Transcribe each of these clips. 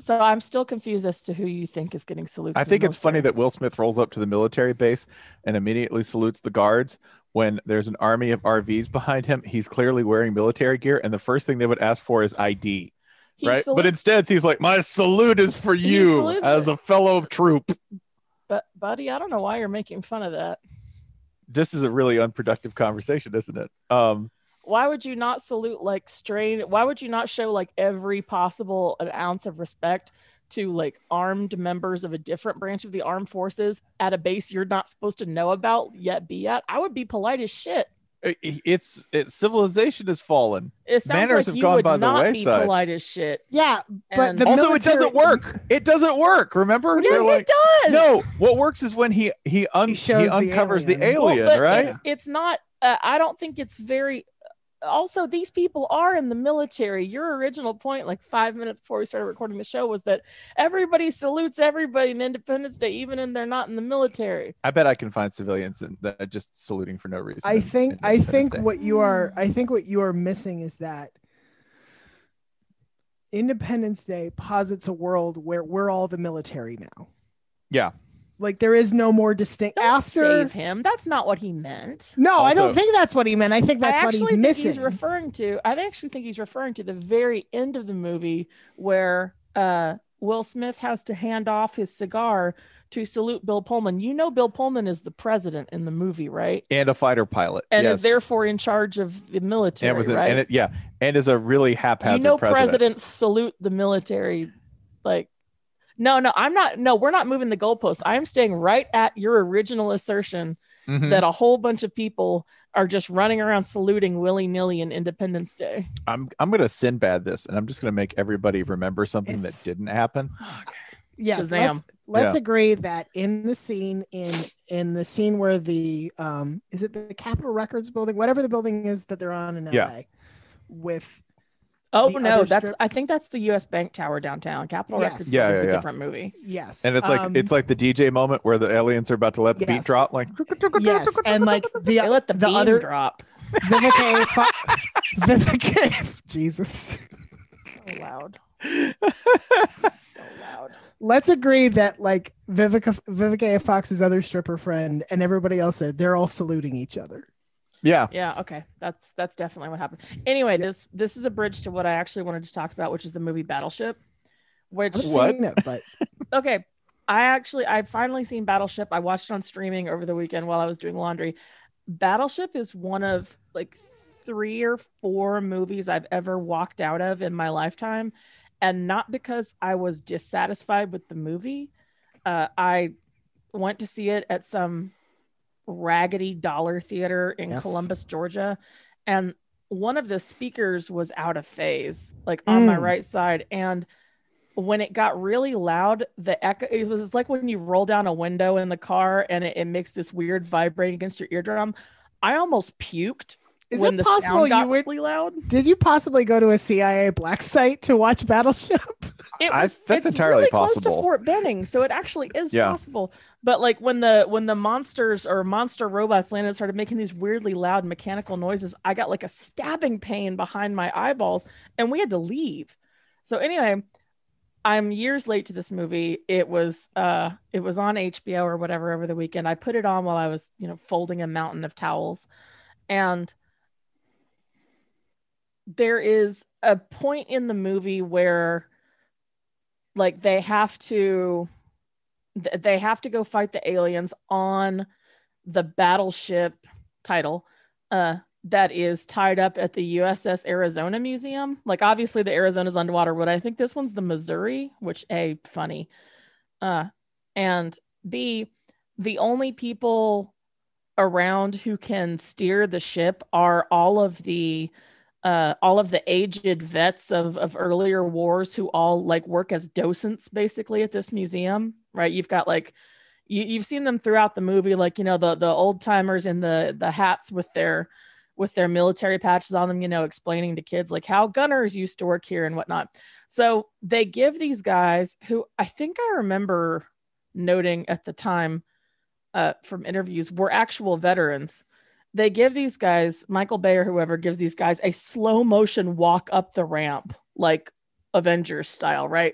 So I'm still confused as to who you think is getting saluted. I think it's funny that Will Smith rolls up to the military base and immediately salutes the guards when there's an army of RVs behind him. He's clearly wearing military gear, and the first thing they would ask for is ID. Right? But instead, he's like, my salute is for you as a fellow troop. But, buddy, I don't know why you're making fun of that. This is a really unproductive conversation, isn't it? Why would you not salute like why would you not show like every possible ounce of respect to like armed members of a different branch of the armed forces at a base you're not supposed to know about yet be at? I would be polite as shit. It's civilization has fallen. It sounds Manners like have gone by the wayside. Be polite as shit. Yeah, but also it doesn't work. It doesn't work. Remember? Yes, it does. No, what works is when he uncovers the alien, well, right? It's not. I don't think it's very. Also, these people are in the military. Your original point, like 5 minutes before we started recording the show, was that everybody salutes everybody in Independence Day, even when they're not in the military. I bet I can find civilians that are just saluting for no reason. I think what you are missing is that Independence Day posits a world where we're all the military now. Yeah. Like there is no more distinct Don't save him. That's not what he meant. No, also, I don't think that's what he meant. I think that's what he's missing. I actually think he's referring to the very end of the movie where Will Smith has to hand off his cigar to salute Bill Pullman. You know, Bill Pullman is the president in the movie, right? And a fighter pilot, and is therefore in charge of the military, right? And is a really haphazard president. Presidents salute the military, like. No, I'm not. No, we're not moving the goalposts. I am staying right at your original assertion that a whole bunch of people are just running around saluting willy-nilly in Independence Day. I'm going to Sinbad this, and I'm just going to make everybody remember something that didn't happen. Okay. Yes, let's agree that in the scene where the is it the Capitol Records building, whatever the building is that they're on in LA, with. I think that's the U.S. Bank Tower downtown. Capitol Records is a different movie. Yes, and it's like the DJ moment where the aliens are about to let the beat drop. Like yes, and like they let the beam other drop. Vivica, Jesus, so loud, so loud. Let's agree that like Vivica Fox's other stripper friend and everybody else they're all saluting each other. Yeah. Okay. That's definitely what happened. Anyway, this is a bridge to what I actually wanted to talk about, which is the movie Battleship. Which okay. I've finally seen Battleship. I watched it on streaming over the weekend while I was doing laundry. Battleship is one of like 3 or 4 movies I've ever walked out of in my lifetime. And not because I was dissatisfied with the movie. I went to see it at some raggedy dollar theater in Columbus, Georgia, and one of the speakers was out of phase, like on my right side, and when it got really loud, the echo, it was like when you roll down a window in the car and it makes this weird vibrating against your eardrum. I almost puked. Is it possible you would really loud? Did you possibly go to a CIA black site to watch Battleship? That's entirely really possible. Close to Fort Benning, so it actually is possible. But like when the monsters or monster robots landed, started making these weirdly loud mechanical noises, I got like a stabbing pain behind my eyeballs, and we had to leave. So anyway, I'm years late to this movie. It was on HBO or whatever over the weekend. I put it on while I was folding a mountain of towels, and there is a point in the movie where like they have to go fight the aliens on the battleship title that is tied up at the USS Arizona Museum. Like obviously the Arizona's underwater, but I think this one's the Missouri, which A, funny. And B, the only people around who can steer the ship are all of the aged vets of earlier wars who all like work as docents basically at this museum, right? You've got like, you've seen them throughout the movie, like, the old timers in the hats with their military patches on them, explaining to kids like how gunners used to work here and whatnot. So they give these guys who I think I remember noting at the time from interviews were actual veterans. They give these guys, Michael Bay or whoever gives these guys a slow motion walk up the ramp, like Avengers style, right?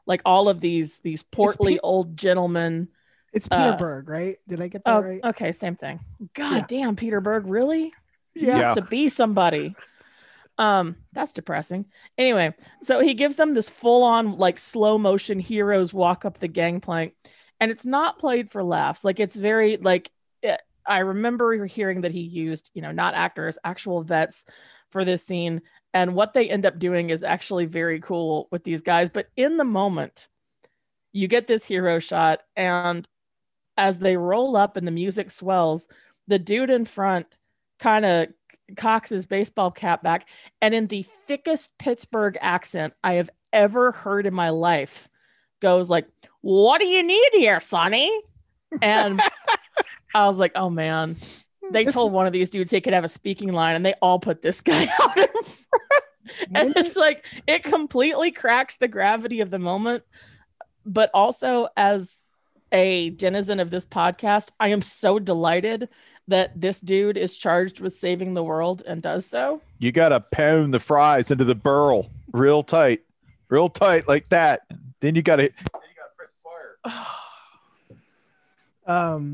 like all of these portly old gentlemen. It's Peter Berg, right? Did I get that right? Okay, same thing. God damn, Peter Berg, really? Yeah. He used to be somebody. That's depressing. Anyway, so he gives them this full-on like slow motion heroes walk up the gangplank, and it's not played for laughs. Like it's very like I remember hearing that he used, not actors, actual vets for this scene. And what they end up doing is actually very cool with these guys. But in the moment, you get this hero shot, and as they roll up and the music swells, the dude in front kind of cocks his baseball cap back, and in the thickest Pittsburgh accent I have ever heard in my life goes like, "What do you need here, Sonny?" And I was like, oh man, they told one of these dudes he could have a speaking line, and they all put this guy out in front. And it's like, it completely cracks the gravity of the moment. But also, as a denizen of this podcast, I am so delighted that this dude is charged with saving the world and does so. You got to pound the fries into the burl real tight like that. Then you got to press fire.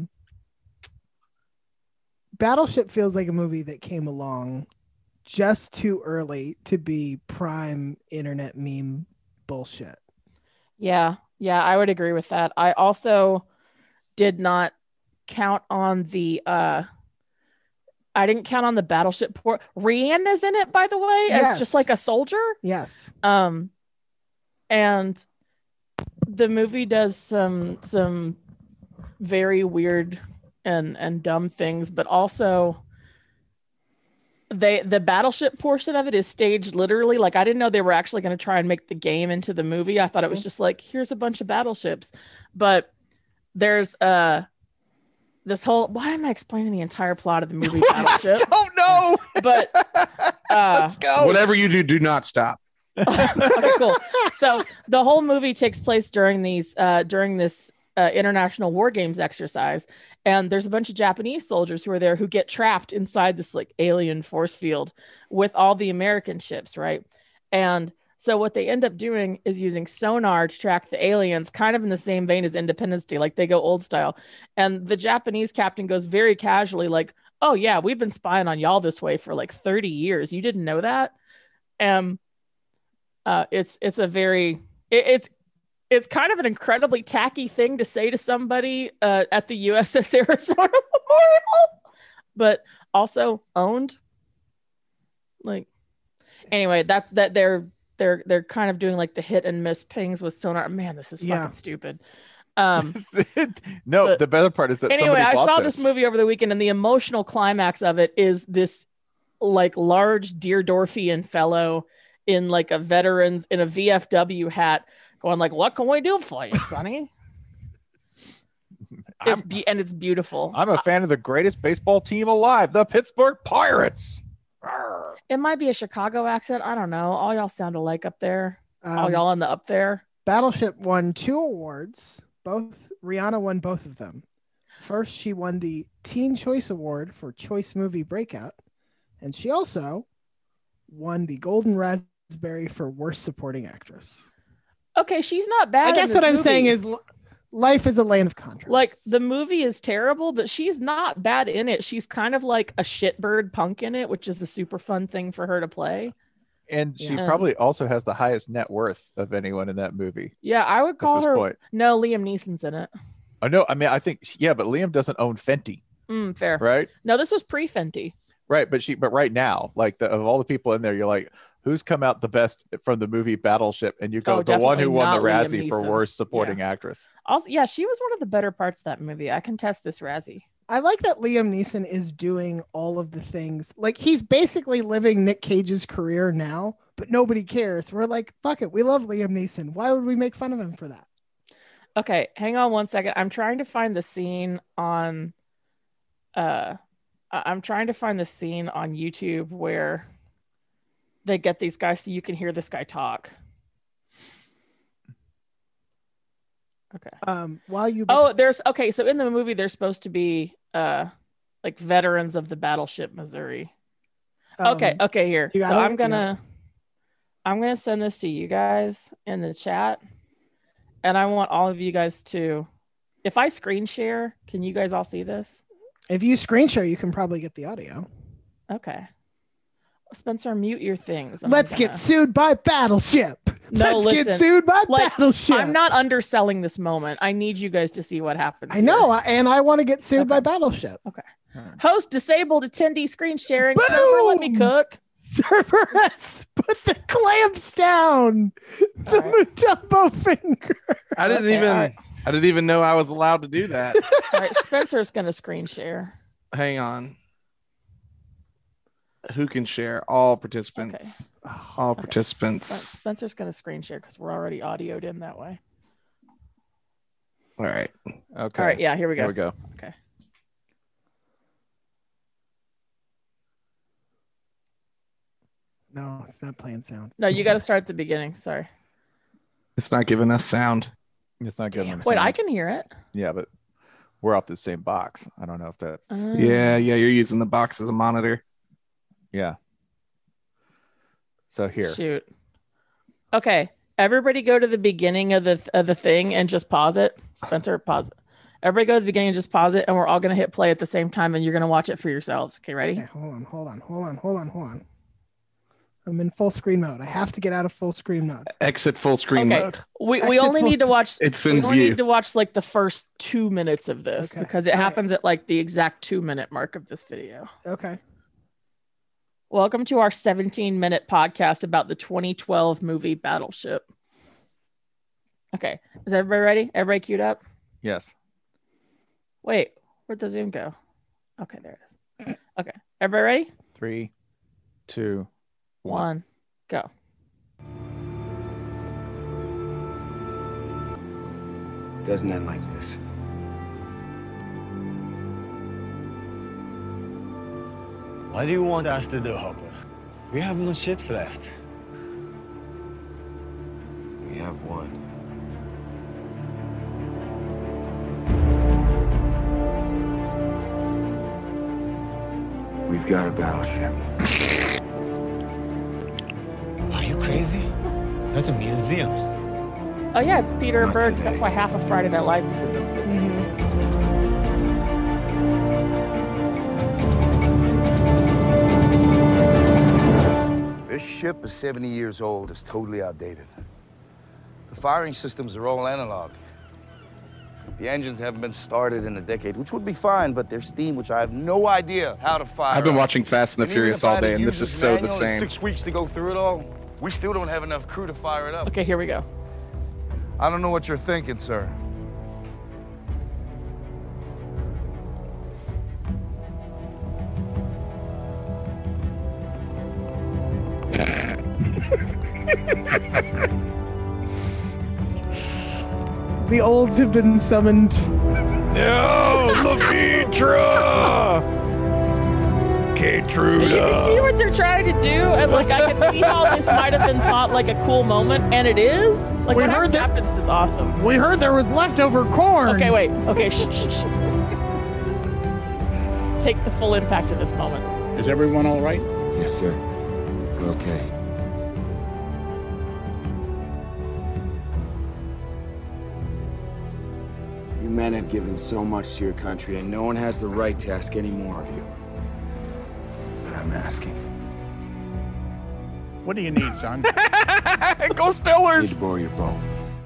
Battleship feels like a movie that came along just too early to be prime internet meme bullshit. Yeah, I would agree with that. I also did not count on the I didn't count on the Battleship port. Rihanna's in it, by the way, as just like a soldier. Yes. And the movie does some very weird and dumb things, but also the Battleship portion of it is staged literally. Like, I didn't know they were actually going to try and make the game into the movie. I thought it was just like, here's a bunch of battleships, but there's this whole, why am I explaining the entire plot of the movie Battleship? I don't know, but let's go. Whatever you do not stop. Okay, cool. So the whole movie takes place during this international war games exercise, and there's a bunch of Japanese soldiers who are there who get trapped inside this like alien force field with all the American ships, right? And so what they end up doing is using sonar to track the aliens, kind of in the same vein as Independence Day, like they go old style. And the Japanese captain goes very casually like, "Oh yeah, we've been spying on y'all this way for like 30 years. You didn't know that?" It's kind of an incredibly tacky thing to say to somebody at the USS Arizona Memorial, but also owned. Like, anyway, that's that they're kind of doing like the hit and miss pings with sonar. Man, this is fucking stupid. No, the better part is that anyway, I saw this movie over the weekend, and the emotional climax of it is this like large Deerdorfian fellow in like a veterans in a VFW hat going like, "What can we do for you, Sonny?" It's beautiful. I'm a fan of the greatest baseball team alive, the Pittsburgh Pirates. It might be a Chicago accent. I don't know. All y'all sound alike up there. All y'all on the up there. Battleship won 2 awards. Rihanna won both of them. First, she won the Teen Choice Award for Choice Movie Breakout, and she also won the Golden Raspberry for Worst Supporting Actress. Okay, she's not bad. I guess what I'm saying is life is a land of contrasts. Like, the movie is terrible, but she's not bad in it. She's kind of like a shitbird punk in it, which is a super fun thing for her to play. And she probably also has the highest net worth of anyone in that movie. Yeah, I would call her. Point. No, Liam Neeson's in it. Oh, no. I mean, I think, but Liam doesn't own Fenty. Fair. Right? No, this was pre-Fenty. Right. But right now, like of all the people in there, you're like, who's come out the best from the movie Battleship? And you go, the one who won the Razzie for Worst Supporting Actress. Also, yeah, she was one of the better parts of that movie. I contest this Razzie. I like that Liam Neeson is doing all of the things. Like, he's basically living Nick Cage's career now, but nobody cares. We're like, fuck it. We love Liam Neeson. Why would we make fun of him for that? Okay, hang on one second. I'm trying to find the scene on YouTube where they get these guys so you can hear this guy talk. Okay. So in the movie there's supposed to be like veterans of the battleship Missouri. Okay, here. So I'm gonna send this to you guys in the chat. and I want all of you guys to, if I screen share, can you guys all see this? If you screen share, you can probably get the audio. Okay. Spencer, mute your things. Let's get sued by Battleship. No, Let's listen, get sued by Battleship. I'm not underselling this moment. I need you guys to see what happens. I know, and I want to get sued by Battleship. Okay. Host disabled attendee screen sharing. Boom! Server, let me cook. Server has put the clamps down. The Mutombo finger. I didn't even know I was allowed to do that. All right, Spencer's gonna screen share. Hang on. Who can share? All participants. Okay. All participants. Spencer's gonna screen share because we're already audioed in that way. All right. Okay. All right. Yeah. Here we go. Okay. No, it's not playing sound. No, you got to start at the beginning. Sorry. It's not giving us sound. It's not good. Wait, I can hear it. Yeah, but we're off the same box. I don't know if that's. Yeah. You're using the box as a monitor. Yeah. So here. Shoot. Okay. Everybody go to the beginning of the thing and just pause it. Spencer, pause it. Everybody go to the beginning and just pause it, and we're all gonna hit play at the same time, and you're gonna watch it for yourselves. Okay, ready? Okay, hold on. I'm in full screen mode. I have to get out of full screen mode. Exit full screen mode. We only need to watch. It's in we only view. need to watch like the first 2 minutes of this because it happens at like the exact 2-minute mark of this video. Okay. Welcome to our 17-minute podcast about the 2012 movie Battleship. Okay, is everybody ready? Everybody queued up? Yes. Wait, where'd the Zoom go? Okay, there it is. Okay, everybody ready? 3, 2, 1, go. Doesn't end like this. What do you want us to do, Hopper? We have no ships left. We have one. We've got a battleship. Are you crazy? That's a museum. Oh yeah, it's Peter Not Berg. today. That's why half of Friday Night Lights is in this movie. This ship is 70 years old. It's totally outdated. The firing systems are all analog. The engines haven't been started in a decade, which would be fine, but there's steam, which I have no idea how to fire. I've been up. watching Fast and the even Furious if I all had to day, and use this is this so the manual in same. 6 weeks to go through it all. We still don't have enough crew to fire it up. Okay, here we go. I don't know what you're thinking, sir. The olds have been summoned. No, Levitra! You can see what they're trying to do, and like I can see how this might have been thought like a cool moment, and it is. Like We what heard happens that- after this is awesome. We heard there was leftover corn. Okay, wait. Okay, shh. Take the full impact of this moment. Is everyone all right? Yes, sir. We're okay. You men have given so much to your country, and no one has the right to ask any more of you. But I'm asking. What do you need, son? Go I need Stillers! to borrow your boat.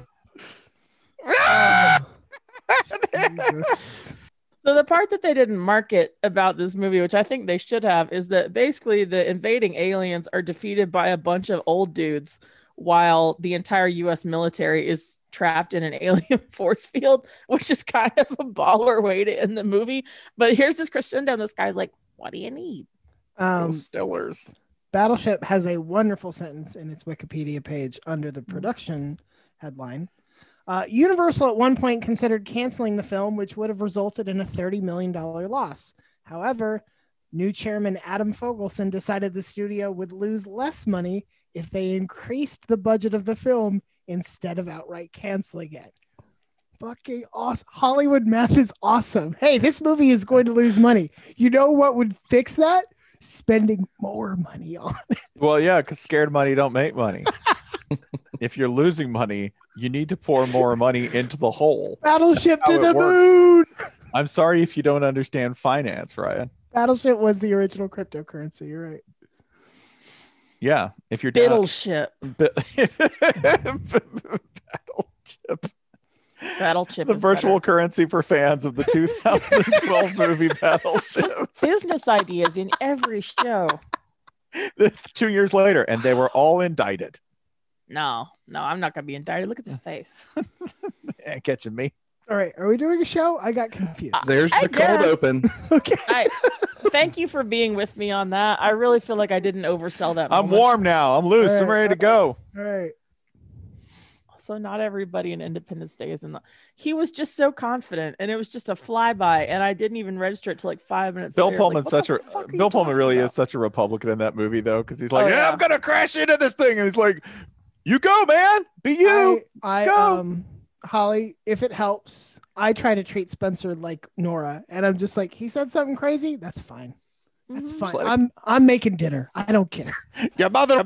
Jesus. So the part that they didn't market about this movie, which I think they should have, is that basically the invading aliens are defeated by a bunch of old dudes while the entire US military is trapped in an alien force field, which is kind of a baller way to end the movie. But here's this crescendo, and this guy's like, what do you need? Go Stillers. Battleship has a wonderful sentence in its Wikipedia page under the production headline. Universal at one point considered canceling the film, which would have resulted in a $30 million loss. However, new chairman Adam Fogelson decided the studio would lose less money if they increased the budget of the film instead of outright canceling it. Fucking awesome. Hollywood math is awesome. Hey, this movie is going to lose money. You know what would fix that? Spending more money on it. Well, yeah, because scared money don't make money. if you're losing money, you need to pour more money into the hole. Battleship That's to how the it works. moon. I'm sorry if you don't understand finance, Ryan. Battleship was the original cryptocurrency. You're right. Yeah, if you're down, Battleship. Battleship, Battleship. the is virtual better. currency for fans of the 2012 movie Battleship. Business ideas in every show. 2 years later, and they were all indicted. No, I'm not gonna be indicted. Look at this face. Ain't catching me. All right. Are we doing a show? I got confused. There's I the cold guess. open. Okay. Thank you for being with me on that. I really feel like I didn't oversell that. I'm moment. warm now. I'm loose. I'm ready to go. All right. So not everybody in Independence Day is in the. He was just so confident, and it was just a flyby, and I didn't even register it till like 5 minutes. Bill later. Pullman's Like, what such the a fuck are you Bill Pullman talking really about? is such a Republican in that movie though, because he's like, Oh, yeah, yeah. I'm gonna crash into this thing, and he's like, you go, man, be you. I Let's go. Holly, if it helps, I try to treat Spencer like Nora, and I'm just like, he said something crazy. That's fine. That's Mhm. fine. Just let I'm making dinner. I don't care. Your mother.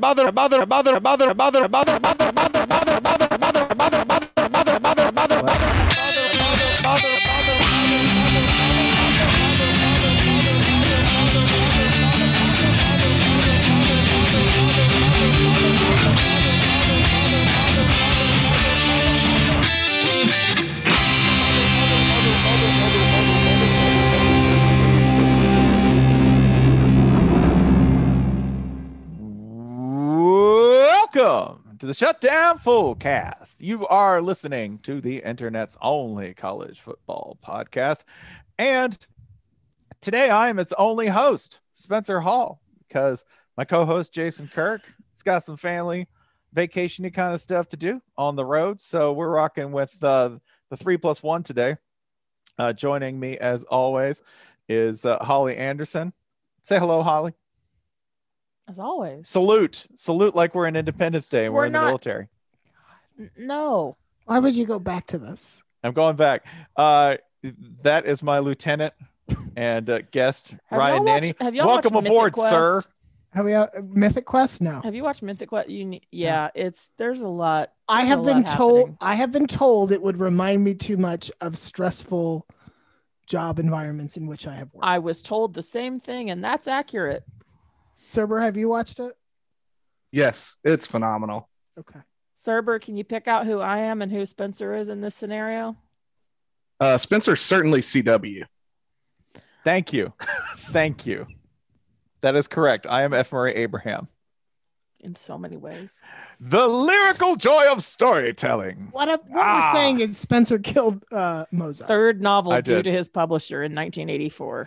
Welcome to the Shutdown Full Cast. You are listening to the internet's only college football podcast. And today I am its only host, Spencer Hall, because my co-host Jason Kirk has got some family vacation-y kind of stuff to do on the road. So we're rocking with the 3+1 today. Joining me as always is Holly Anderson. Say hello, Holly. As always. Salute like we're in Independence Day and we're We're in not- the military. No. Why would you go back to this? I'm going back. That is my lieutenant and guest, Have Ryan y'all Nanny. watched- have y'all Welcome watched aboard, Mythic sir. Quest? Have we Mythic Quest? No. Have you watched Mythic Quest? Yeah, there's a lot. I there's have a been lot told. happening. I have been told it would remind me too much of stressful job environments in which I have worked. I was told the same thing, and that's accurate. Cerber, have you watched it? Yes, it's phenomenal. Okay. Cerber, can you pick out who I am and who Spencer is in this scenario? Spencer's certainly CW. Thank you. Thank you. That is correct. I am F. Murray Abraham. In so many ways. The lyrical joy of storytelling. What we're saying is Spencer killed Mozart. Third novel I due did. to his publisher in 1984.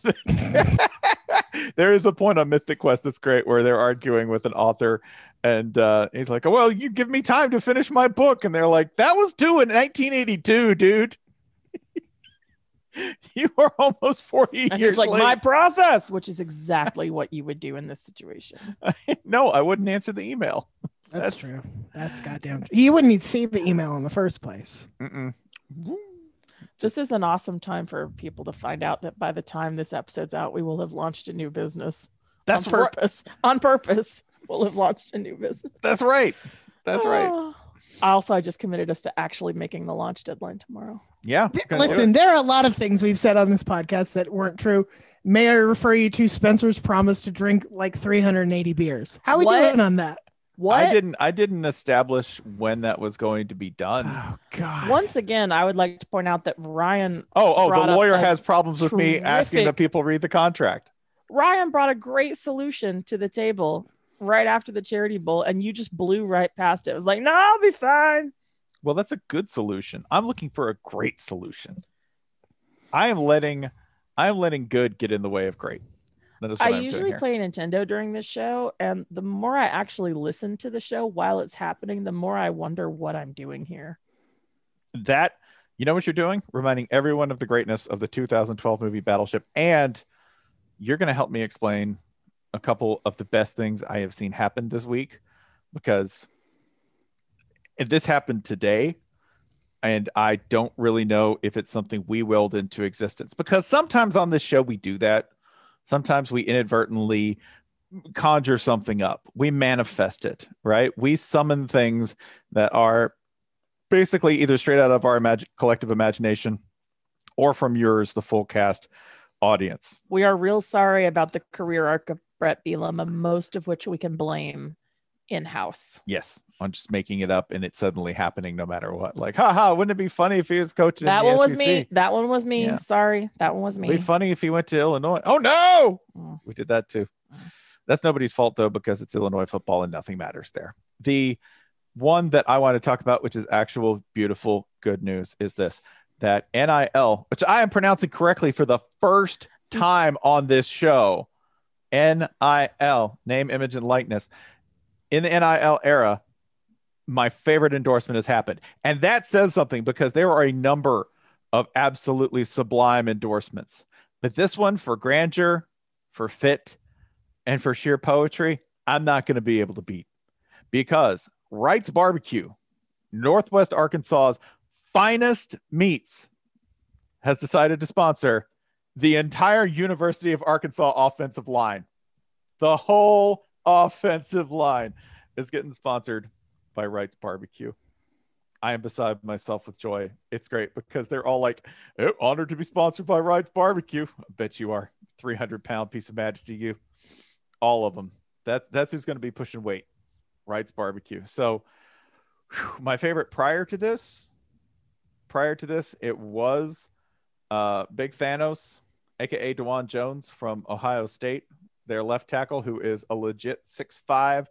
There is a point on Mythic Quest that's great where they're arguing with an author and he's like, well, you give me time to finish my book. And they're like, that was due in 1982, dude. You are almost 40 And years he's like, late. my process, which is exactly what you would do in this situation. No, I wouldn't answer the email. That's true. That's goddamn true. You wouldn't even see the email in the first place. Mm-mm. This is an awesome time for people to find out that by the time this episode's out, we will have launched a new business. That's on purpose. On purpose, we'll have launched a new business. That's right. That's right. Oh. Also, I just committed us to actually making the launch deadline tomorrow. Yeah. gonna do Listen, it. there are a lot of things we've said on this podcast that weren't true. May I refer you to Spencer's promise to drink like 380 beers? How are we What? doing on that? What? I didn't establish when that was going to be done. Oh God. Once again, I would like to point out that Ryan Oh, brought the up lawyer a has problems with me asking terrific- that people read the contract. brought a great solution to the table right after the charity bowl, and you just blew right past it. It was like, no, I'll be fine. Well, that's a good solution. I'm looking for a great solution. I am letting good get in the way of great. That is what I I'm doing usually here. play Nintendo during this show, and the more I actually listen to the show while it's happening, the more I wonder what I'm doing here. That, you know what you're doing? Reminding everyone of the greatness of the 2012 movie Battleship. And you're going to help me explain a couple of the best things I have seen happen this week, because this happened today. And I don't really know if it's something we willed into existence, because sometimes on this show we do that. Sometimes we inadvertently conjure something up. We manifest it, right? We summon things that are basically either straight out of our collective imagination or from yours, the full cast audience. We are real sorry about the career arc of Brett Bielema, most of which we can blame in-house. Yes, on just making it up and it suddenly happening no matter what. Like, haha, wouldn't it be funny if he was coaching That in the one was SEC? me. That one was me. Yeah. Sorry. That one was me. It'd be funny if he went to Illinois. Oh, no! Mm. We did that too. That's nobody's fault, though, because it's Illinois football and nothing matters there. The one that I want to talk about, which is actual beautiful good news, is this, that NIL, which I am pronouncing correctly for the first time on this show, NIL, name, image, and likeness. In the NIL era, my favorite endorsement has happened. And that says something because there are a number of absolutely sublime endorsements. But this one, for grandeur, for fit, and for sheer poetry, I'm not going to be able to beat. Because Wright's Barbecue, Northwest Arkansas's finest meats, has decided to sponsor the entire University of Arkansas offensive line. The whole offensive line is getting sponsored by Wright's Barbecue. I am beside myself with joy. It's great because they're all like, oh, honored to be sponsored by Wright's Barbecue. I bet you are. 300-pound piece of majesty, you. All of them. That's who's going to be pushing weight. Wright's Barbecue. So my favorite prior to this, it was Big Thanos, aka DeJuan Jones from Ohio State, their left tackle, who is a legit 6'5",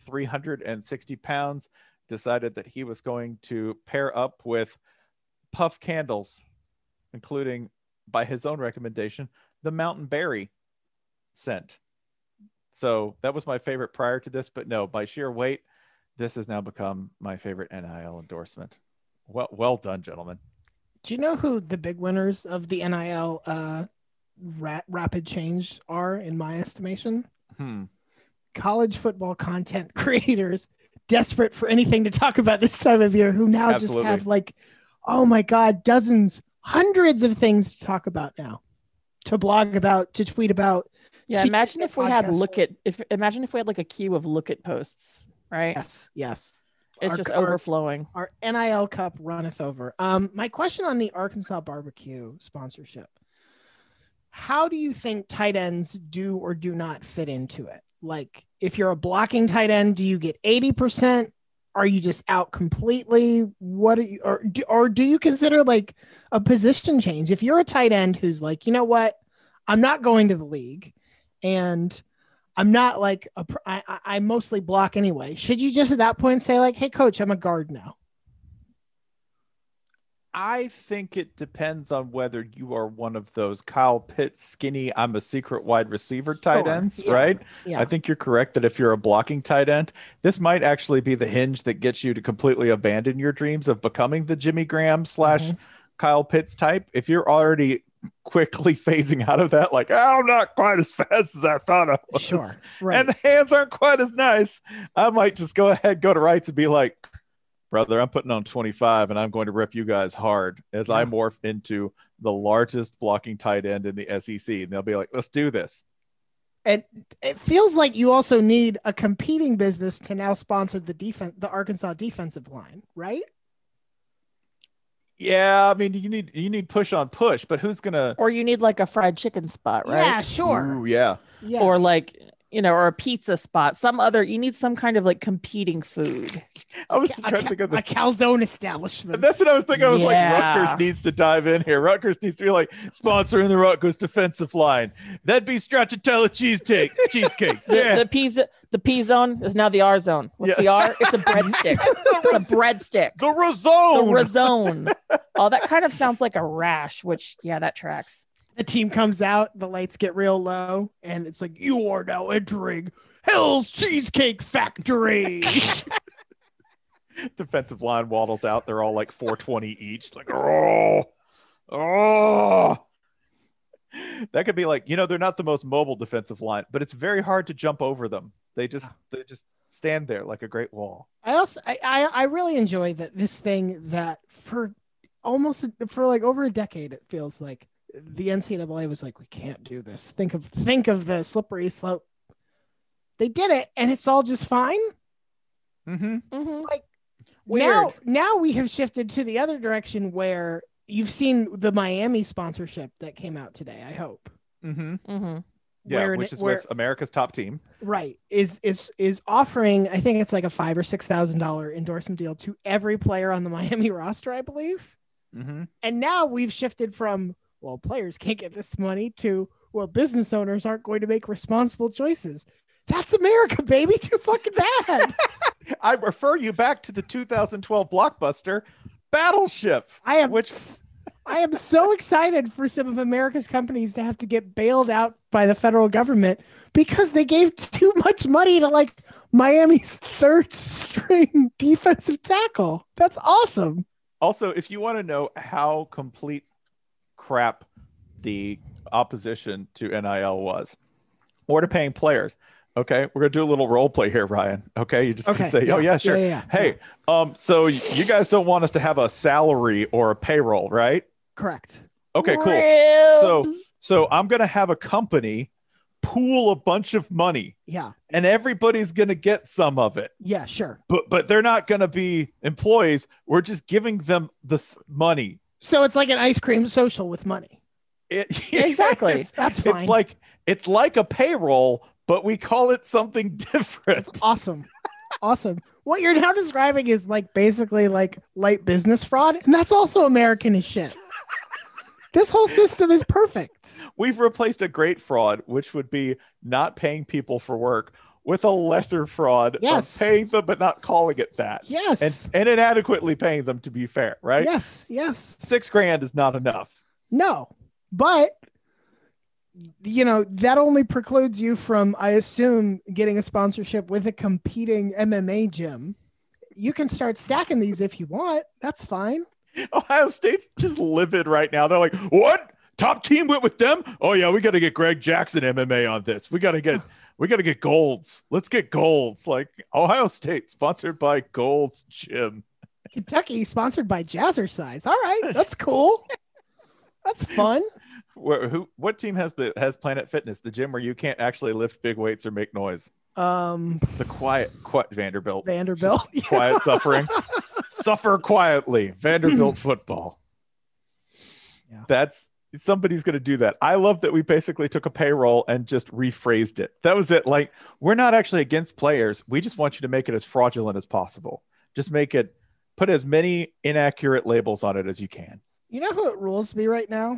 360 pounds, decided that he was going to pair up with puff candles, including, by his own recommendation, the Mountain Berry scent. So that was my favorite prior to this, but no, by sheer weight, this has now become my favorite NIL endorsement. Well done, gentlemen. Do you know who the big winners of the NIL rapid change are, in my estimation? College football content creators desperate for anything to talk about this time of year, who now Absolutely. just have like, oh my God, dozens, hundreds of things to talk about now, to blog about, to tweet about. Yeah, imagine if we had podcast imagine if we had like a queue of look at posts, right? Yes. It's just overflowing. Our NIL cup runneth over. My question on the Arkansas Barbecue sponsorship: how do you think tight ends do or do not fit into it? Like, if you're a blocking tight end, do you get 80%? Are you just out completely? What are you, or do you consider like a position change? If you're a tight end who's like, you know what, I'm not going to the league, and I'm not like I mostly block anyway. Should you just at that point say like, hey coach, I'm a guard now? I think it depends on whether you are one of those Kyle Pitts skinny, I'm a secret wide receiver tight ends, right? Yeah. I think you're correct that if you're a blocking tight end, this might actually be the hinge that gets you to completely abandon your dreams of becoming the Jimmy Graham / Kyle Pitts type. If you're already quickly phasing out of that, like, I'm not quite as fast as I thought I was. Sure. Right. And the hands aren't quite as nice. I might just go to Wrights and be like, brother, I'm putting on 25 and I'm going to rip you guys hard as I morph into the largest blocking tight end in the SEC. And they'll be like, let's do this. And it feels like you also need a competing business to now sponsor the Arkansas defensive line, right? Yeah, I mean, you need push on push, but who's gonna? Or you need like a fried chicken spot, right? Yeah, sure. Ooh, yeah. Or like, or a pizza spot. You need some kind of like competing food. I was trying to think of a calzone establishment. That's what I was thinking. I was like, Yeah. Rutgers needs to dive in here. Rutgers needs to be like sponsoring the Rutgers defensive line. That'd be stracciatella cheesecakes. Yeah. The P zone is now the R zone. What's the R? It's a breadstick. It's a breadstick. The Razone. The Razone. Oh, that kind of sounds like a rash, which, yeah, that tracks. The team comes out, the lights get real low, and it's like, you are now entering Hell's Cheesecake Factory. Defensive line waddles out. They're all like 420 each. Like, oh. That could be like, they're not the most mobile defensive line, but it's very hard to jump over them. They just stand there like a great wall. I really enjoy that this thing that for like over a decade, it feels like the NCAA was like, we can't do this. Think of the slippery slope They did it, and it's all just fine. Mhm. Like Weird. now we have shifted to the other direction where you've seen the Miami sponsorship that came out today. I hope. Mhm. Yeah, Where- which is where- with America's top team. Right, is offering, I think it's like a $5,000 or $6,000 endorsement deal to every player on the Miami roster, I believe. And now we've shifted from, well, players can't get this money to, well, business owners aren't going to make responsible choices. That's America, baby. Too fucking bad. I refer you back to the 2012 blockbuster Battleship. I am so excited for some of America's companies to have to get bailed out by the federal government because they gave too much money to like Miami's third string defensive tackle. That's awesome. Also, if you want to know how complete crap the opposition to NIL was, or to paying players, okay, we're gonna do a little role play here, Ryan. Okay, you just gonna say, oh yeah, sure. Yeah. Hey, so you guys don't want us to have a salary or a payroll, right? Correct. Okay, cool. Ribs. So I'm gonna have a company pool a bunch of money, Yeah. and everybody's gonna get some of it. Yeah, sure. But they're not gonna be employees. We're just giving them the money. So it's like an ice cream social with money. Exactly. That's fine. It's like a payroll, but we call it something different. It's awesome. Awesome. What you're now describing is like basically like light business fraud, and that's also American as shit. This whole system is perfect. We've replaced a great fraud, which would be not paying people for work, with a lesser fraud Yes. of paying them but not calling it that. Yes. And inadequately paying them, to be fair, right? Yes. $6,000 is not enough. No, but that only precludes you from, I assume, getting a sponsorship with a competing MMA gym. You can start stacking these if you want. That's fine. Ohio State's just livid right now. They're like, what? Top team went with them? Oh yeah, we got to get Greg Jackson MMA on this. We got to get Golds. Let's get Golds. Like Ohio State, sponsored by Golds Gym. Kentucky, sponsored by Jazzercise. All right, that's cool. That's fun. What team has Planet Fitness, the gym where you can't actually lift big weights or make noise? The quiet Vanderbilt. Vanderbilt. Quiet suffering. Suffer quietly. Vanderbilt football. Yeah. Somebody's going to do that. I love that we basically took a payroll and just rephrased it. That was it. Like, we're not actually against players. We just want you to make it as fraudulent as possible. Just put as many inaccurate labels on it as you can. You know who it rules me right now?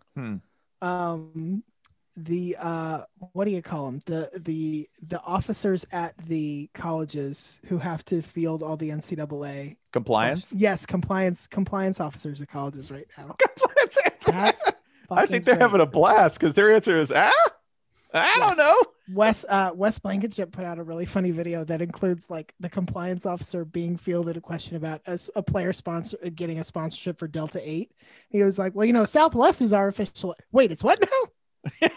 The what do you call them? The officers at the colleges who have to field all the NCAA compliance. Yes, compliance officers at colleges right now. Compliance. That's I think they're having a blast because their answer is I don't know. Wes Blankenship put out a really funny video that includes like the compliance officer being fielded a question about a player sponsor getting a sponsorship for Delta 8. He was like, well, Southwest is our official. Wait, it's what now?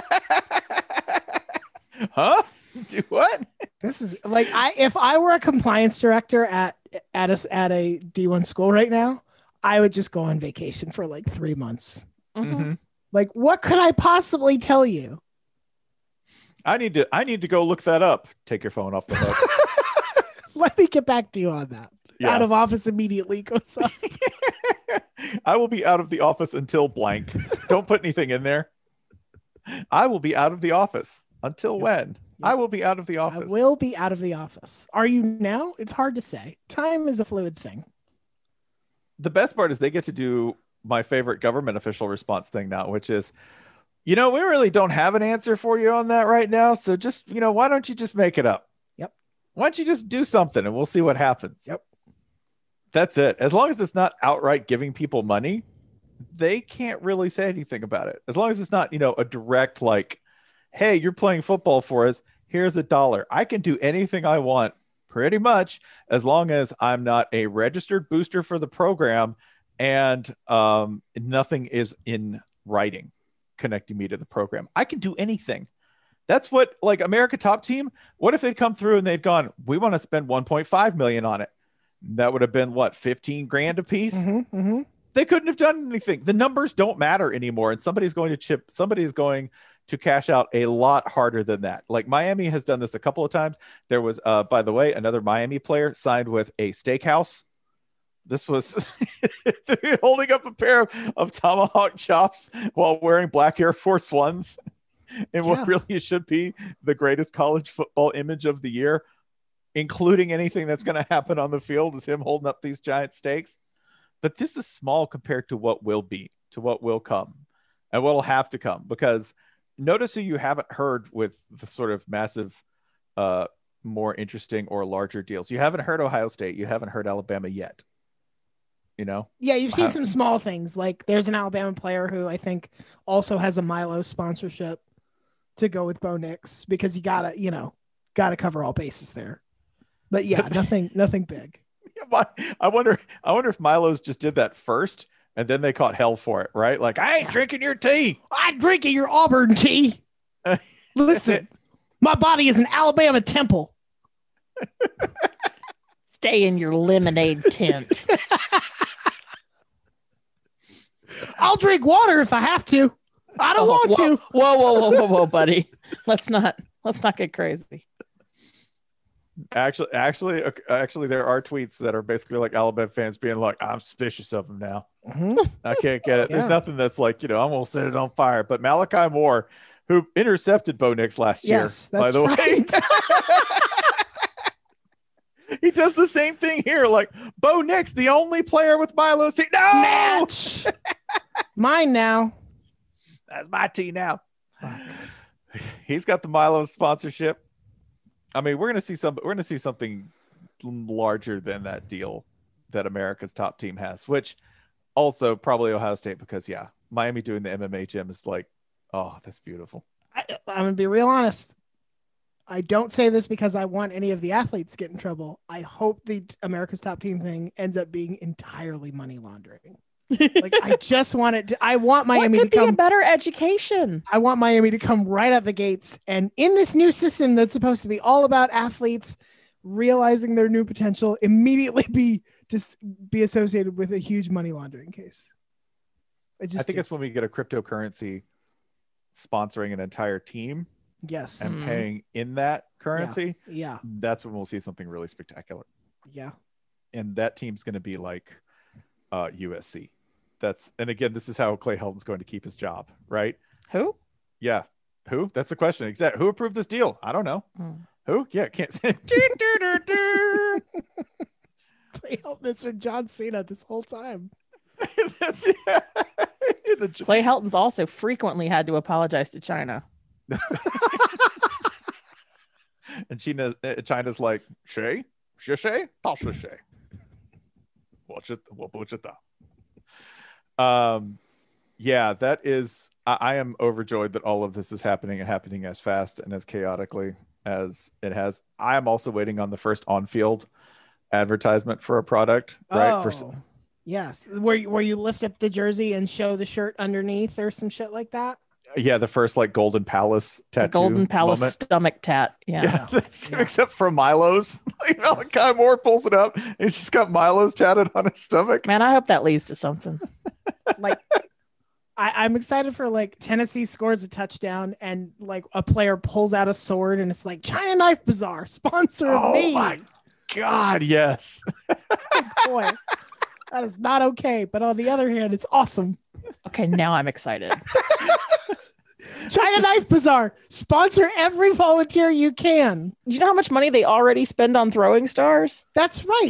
Huh? Do what? This is like if I were a compliance director at a D1 school right now, I would just go on vacation for like 3 months. Mm-hmm. Like, what could I possibly tell you? I need to go look that up. Take your phone off the hook. Let me get back to you on that. Yeah. Out of office immediately goes up. I will be out of the office until blank. Don't put anything in there. I will be out of the office until when? I will be out of the office. I will be out of the office. Are you now? It's hard to say. Time is a fluid thing. The best part is they get to do my favorite government official response thing now, which is, we really don't have an answer for you on that right now. So just, why don't you just make it up? Yep. Why don't you just do something and we'll see what happens? Yep. That's it. As long as it's not outright giving people money, they can't really say anything about it. As long as it's not, a direct like, hey, you're playing football for us. Here's $1. I can do anything I want pretty much as long as I'm not a registered booster for the program and nothing is in writing connecting me to the program. I can do anything. That's what, like, America Top Team, what if they'd come through and they'd gone, we want to spend 1.5 million on it? That would have been what, 15 grand a piece? Mm-hmm. They couldn't have done anything. The numbers don't matter anymore. And somebody's going to cash out a lot harder than that. Like Miami has done this a couple of times. There was, by the way, another Miami player signed with a steakhouse. This was holding up a pair of tomahawk chops while wearing black Air Force Ones in what really should be the greatest college football image of the year, including anything that's going to happen on the field, is him holding up these giant steaks. But this is small compared to what will be, to what will come, and what will have to come. Because notice who you haven't heard with the sort of massive, more interesting or larger deals. You haven't heard Ohio State. You haven't heard Alabama yet. You know? Yeah, you've seen some small things. Like there's an Alabama player who I think also has a Milo sponsorship to go with Bo Nix, because you gotta cover all bases there. But yeah, nothing big. I wonder if Milo's just did that first and then they caught hell for it, right? Like, I ain't drinking your tea. I'm drinking your Auburn tea. Listen, my body is an Alabama temple. Stay in your lemonade tent. I'll drink water if I have to. I don't want to. Whoa, buddy. Let's not get crazy. Actually, there are tweets that are basically like Alabama fans being like, I'm suspicious of him now. Mm-hmm. I can't get it. There's nothing that's like, I'm going to set it on fire. But Malachi Moore, who intercepted Bo Nix last year, by the way. He does the same thing here. Like, Bo Nix, the only player with Milo's tea. No! Match! Mine now. That's my tea now. Fuck. He's got the Milo sponsorship. I mean, we're going to see something larger than that deal that America's top team has, which also probably Ohio State, because Miami doing the MMA gym is like, oh, that's beautiful. I'm going to be real honest. I don't say this because I want any of the athletes to get in trouble. I hope the America's top team thing ends up being entirely money laundering. Like, I just want it to, I want Miami to be a better education. I want Miami to come right out the gates, and in this new system that's supposed to be all about athletes realizing their new potential, immediately be associated with a huge money laundering case. I think it's when we get a cryptocurrency sponsoring an entire team. Yes. And paying in that currency. Yeah. That's when we'll see something really spectacular. Yeah. And that team's going to be like USC. And again, this is how Clay Helton's going to keep his job, right? Who? Yeah. Who? That's the question. Exactly. Who approved this deal? I don't know. Who? Yeah, can't say. Clay Helton is with John Cena this whole time. Clay Helton's also frequently had to apologize to China. And China's like, Shay? Shay? Watch it. Yeah, that is, I am overjoyed that all of this is happening and happening as fast and as chaotically as it has. I am also waiting on the first on-field advertisement for a product, right? Yes. Where you lift up the jersey and show the shirt underneath or some shit like that. Yeah, the first like Golden Palace tattoo. The Golden Palace moment. Stomach tat. Yeah. Except for Milo's. Like, Malachi Moore pulls it up. And he's just got Milo's tatted on his stomach. Man, I hope that leads to something. Like, I'm excited for like Tennessee scores a touchdown and like a player pulls out a sword and it's like China Knife Bazaar, sponsor of me. Oh my God, yes. Boy, that is not okay. But on the other hand, it's awesome. Okay, now I'm excited. China Knife Bazaar, sponsor every volunteer you can. Do you know how much money they already spend on throwing stars? That's right.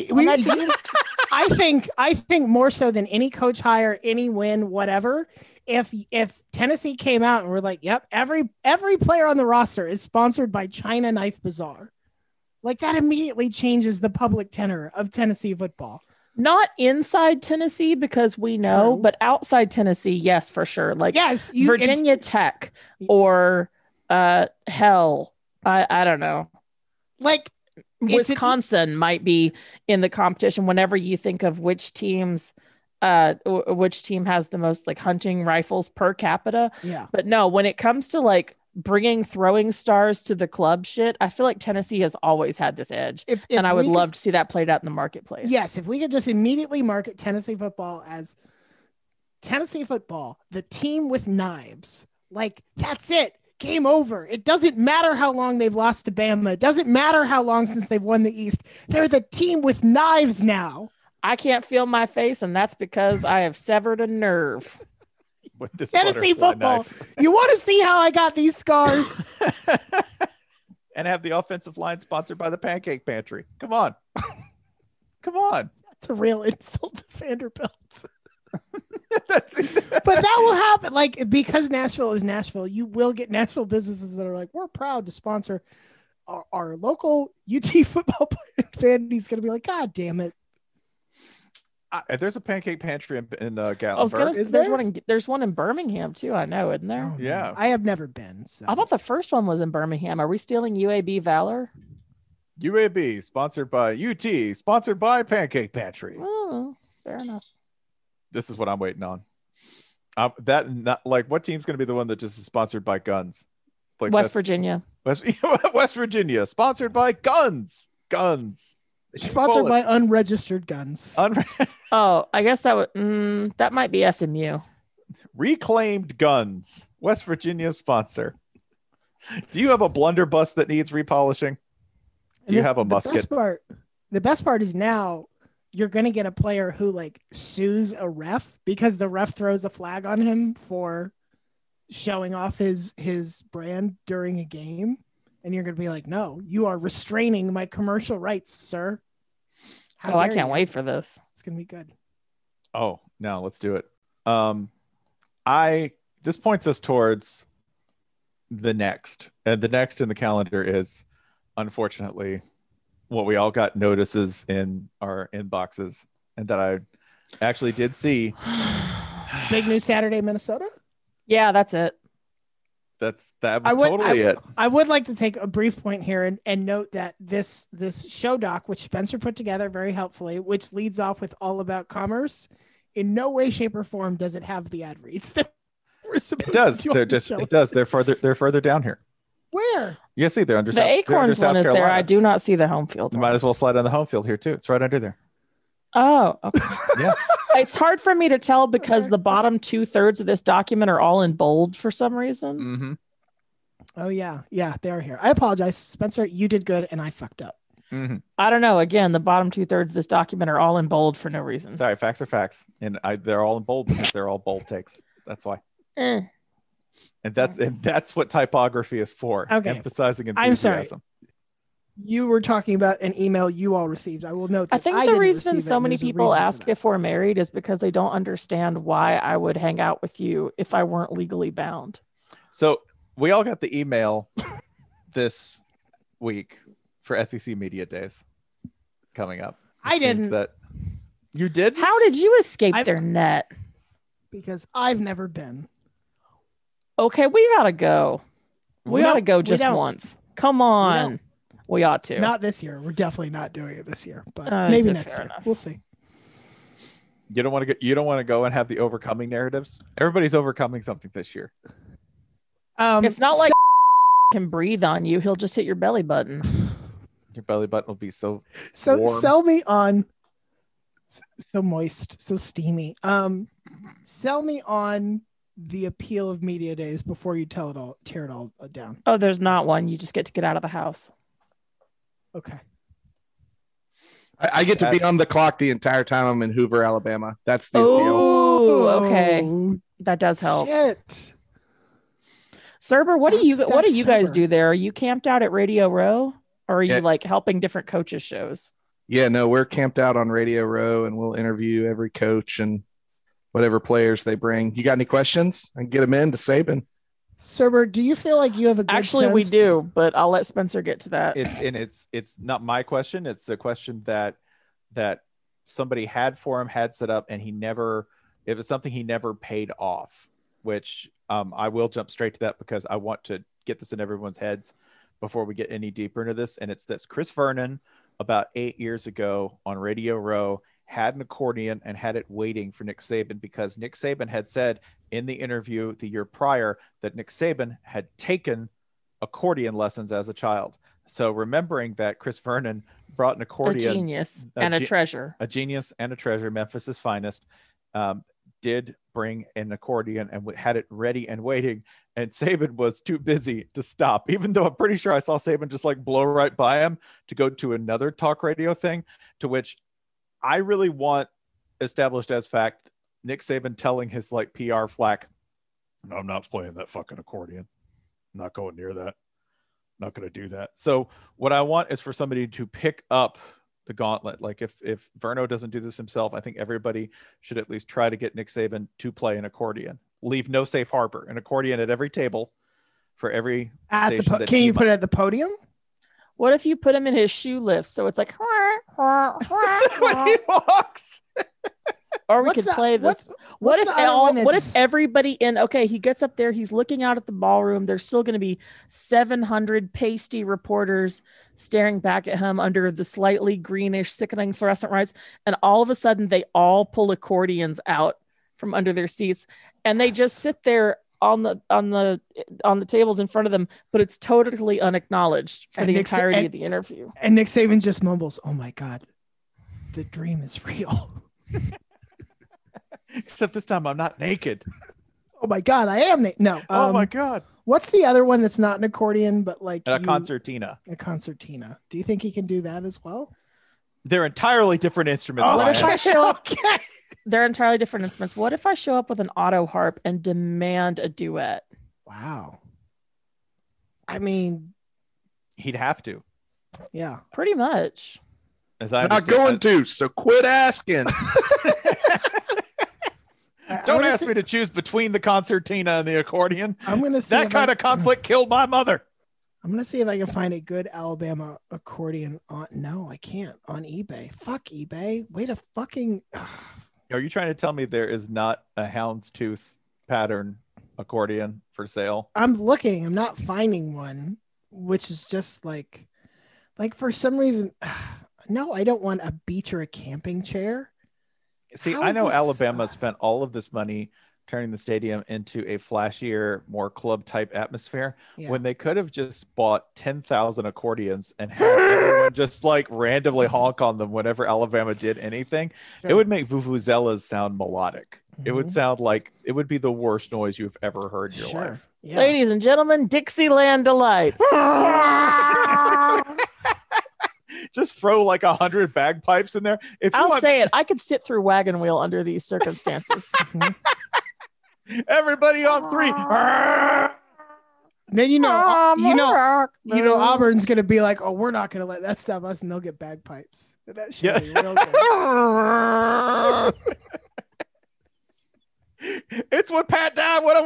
I think more so than any coach hire, any win, whatever. If Tennessee came out and were like, "Yep, every player on the roster is sponsored by China Knife Bazaar," like that immediately changes the public tenor of Tennessee football. Not inside Tennessee because we know, but outside Tennessee, yes, for sure. Like Virginia Tech or hell, I don't know. Like Wisconsin might be in the competition whenever you think of which team has the most like hunting rifles per capita. Yeah. But no, when it comes to like bringing throwing stars to the club shit, I feel like Tennessee has always had this edge. And I would love to see that played out in the marketplace. Yes, if we could just immediately market Tennessee football as Tennessee football, the team with knives. Like, that's it. game over. It doesn't matter how long they've lost to Bama. It doesn't matter how long since they've won the East. They're the team with knives now. I can't feel my face, and that's because I have severed a nerve. With this Tennessee butterfly football. knife. You want to see how I got these scars? And have the offensive line sponsored by the Pancake Pantry. Come on. Come on. That's a real insult to Vanderbilt. That's it. But that will happen. Like, because Nashville is Nashville, you will get Nashville businesses that are like, we're proud to sponsor our local UT football player. And he's going to be like, God damn it. There's a Pancake Pantry in Gatlinburg. I was gonna say, Is there's one in Birmingham too. I know, isn't there? Yeah. I have never been. So. I thought the first one was in Birmingham. Are we stealing UAB Valor? UAB, sponsored by UT, sponsored by Pancake Pantry. Oh, fair enough. This is what I'm waiting on. What team's going to be the one that just is sponsored by guns? Like West Virginia. West Virginia, sponsored by guns. Guns. They shoot Sponsored by bullets. unregistered guns. Oh, I guess that might be SMU. Reclaimed guns. West Virginia sponsor. Do you have a blunderbuss that needs repolishing? Do you have a musket? The best part is now you're going to get a player who like sues a ref because the ref throws a flag on him for showing off his brand during a game. And you're going to be like, no, you are restraining my commercial rights, sir. How I dare can't you? wait for this. It's going to be good. Oh, no, let's do it. This points us towards the next. And the next in the calendar is, unfortunately, what we all got notices in our inboxes and that I actually did see. Big News Saturday, Minnesota. Yeah, that's it. That was totally it. I would like to take a brief point here and note that this show doc, which Spencer put together very helpfully, which leads off with All About Commerce, in no way, shape, or form does it have the ad reads that we're supposed It does. to do on the show. It does. They're further down here. Where? You see, they're under The Acorns South one is there. Carolina. I do not see the home field You one. might as well slide on the home field here too. It's right under there. Oh, okay. Yeah. It's hard for me to tell because the bottom 2/3 of this document are all in bold for some reason. Mm-hmm. Oh yeah, they are here. I apologize, Spencer. You did good, and I fucked up. Mm-hmm. I don't know. Again, the bottom 2/3 of this document are all in bold for no reason. Sorry, facts are facts, and they're all in bold because they're all bold takes. That's why. Eh. And that's what typography is for. Okay. Emphasizing I'm sorry. enthusiasm. You were talking about an email you all received. I will note that I think the didn't reason receive it, so and many there's a people reason for ask that. if we're married is because they don't understand why I would hang out with you if I weren't legally bound. So we all got the email this week for SEC Media Days coming up. I Which means didn't. That you did? How did you escape their net? Because I've never been. Okay, we gotta go. We No, ought to go we just don't. once. Come on. We ought to. Not this year. We're definitely not doing it this year, but Oh, maybe fair next year. enough. We'll see. You don't want to go. You don't want to go and have the overcoming narratives. Everybody's overcoming something this year. It's not like can breathe on you. He'll just hit your belly button. Your belly button will be so so warm. sell me on so moist, so steamy. Sell me on the appeal of media days before you tear it all down. Oh, there's not one. You just get to get out of the house. Okay. I get to be on the clock the entire time I'm in Hoover, Alabama. That's the appeal. Oh, okay. That does help. Shit. Cerber, what do you That's guys Cerber. do there? Are you camped out at Radio Row, or are you Yeah. like helping different coaches shows? Yeah, no, we're camped out on Radio Row, and we'll interview every coach and whatever players they bring. You got any questions? I can get them in to Saban. Cerber, do you feel like you have a good Actually, we sense- do, but I'll let Spencer get to that. It's not my question. It's a question that somebody had for him, had set up, and it was something he never paid off, which I will jump straight to that because I want to get this in everyone's heads before we get any deeper into this. And it's this: Chris Vernon, about 8 years ago on Radio Row, had an accordion and had it waiting for Nick Saban because Nick Saban had said in the interview the year prior that Nick Saban had taken accordion lessons as a child. So remembering that Chris Vernon brought an A accordion, genius and a treasure. a genius and a treasure, Memphis's finest, did bring an accordion and had it ready and waiting, and Saban was too busy to stop, even though I'm pretty sure I saw Saban just like blow right by him to go to another talk radio thing, to which I really want established as fact Nick Saban telling his like PR flack, "No, I'm not playing that fucking accordion. I'm not going near that. Not going to do that." So what I want is for somebody to pick up the gauntlet. Like if Verno doesn't do this himself, I think everybody should at least try to get Nick Saban to play an accordion. Leave no safe harbor. An accordion at every table for every station. Can you put it at the podium? What if you put him in his shoe lift so it's like when he walks? Or we could play this. What if everybody in, okay, he gets up there, he's looking out at the ballroom. There's still going to be 700 pasty reporters staring back at him under the slightly greenish, sickening fluorescent lights. And all of a sudden they all pull accordions out from under their seats and they just sit there on the tables in front of them, but it's totally unacknowledged for the entirety of the interview. And Nick Saban just mumbles, "Oh my God, the dream is real." Except this time I'm not naked. Oh my God, I am naked. No. Oh my God. What's the other one that's not an accordion, but like a concertina? A concertina. Do you think he can do that as well? They're entirely different instruments. What if I show up? Okay. They're entirely different instruments. What if I show up with an auto harp and demand a duet? Wow. I mean, he'd have to. Yeah, pretty much. As I'm not going to, so quit asking. Don't ask me to choose between the concertina and the accordion. I'm going to see that kind of conflict killed my mother. I'm going to see if I can find a good Alabama accordion on. No, I can't on eBay. Fuck eBay. Way to fucking. Are you trying to tell me there is not a houndstooth pattern accordion for sale? I'm looking. I'm not finding one, which is just like for some reason. No, I don't want a beach or a camping chair. See, I know Alabama spent all of this money turning the stadium into a flashier, more club type atmosphere when they could have just bought 10,000 accordions and had everyone just like randomly honk on them whenever Alabama did anything. Sure. It would make vuvuzelas sound melodic. It would sound like it would be the worst noise you've ever heard in your life. Yeah. Ladies and gentlemen, Dixieland Delight. Just throw like 100 bagpipes in there. I'll say it. I could sit through Wagon Wheel under these circumstances. Everybody on three. Then Auburn's gonna be like, "Oh, we're not gonna let that stop us," and they'll get bagpipes. That should be real good. It's what Pat Dowd would have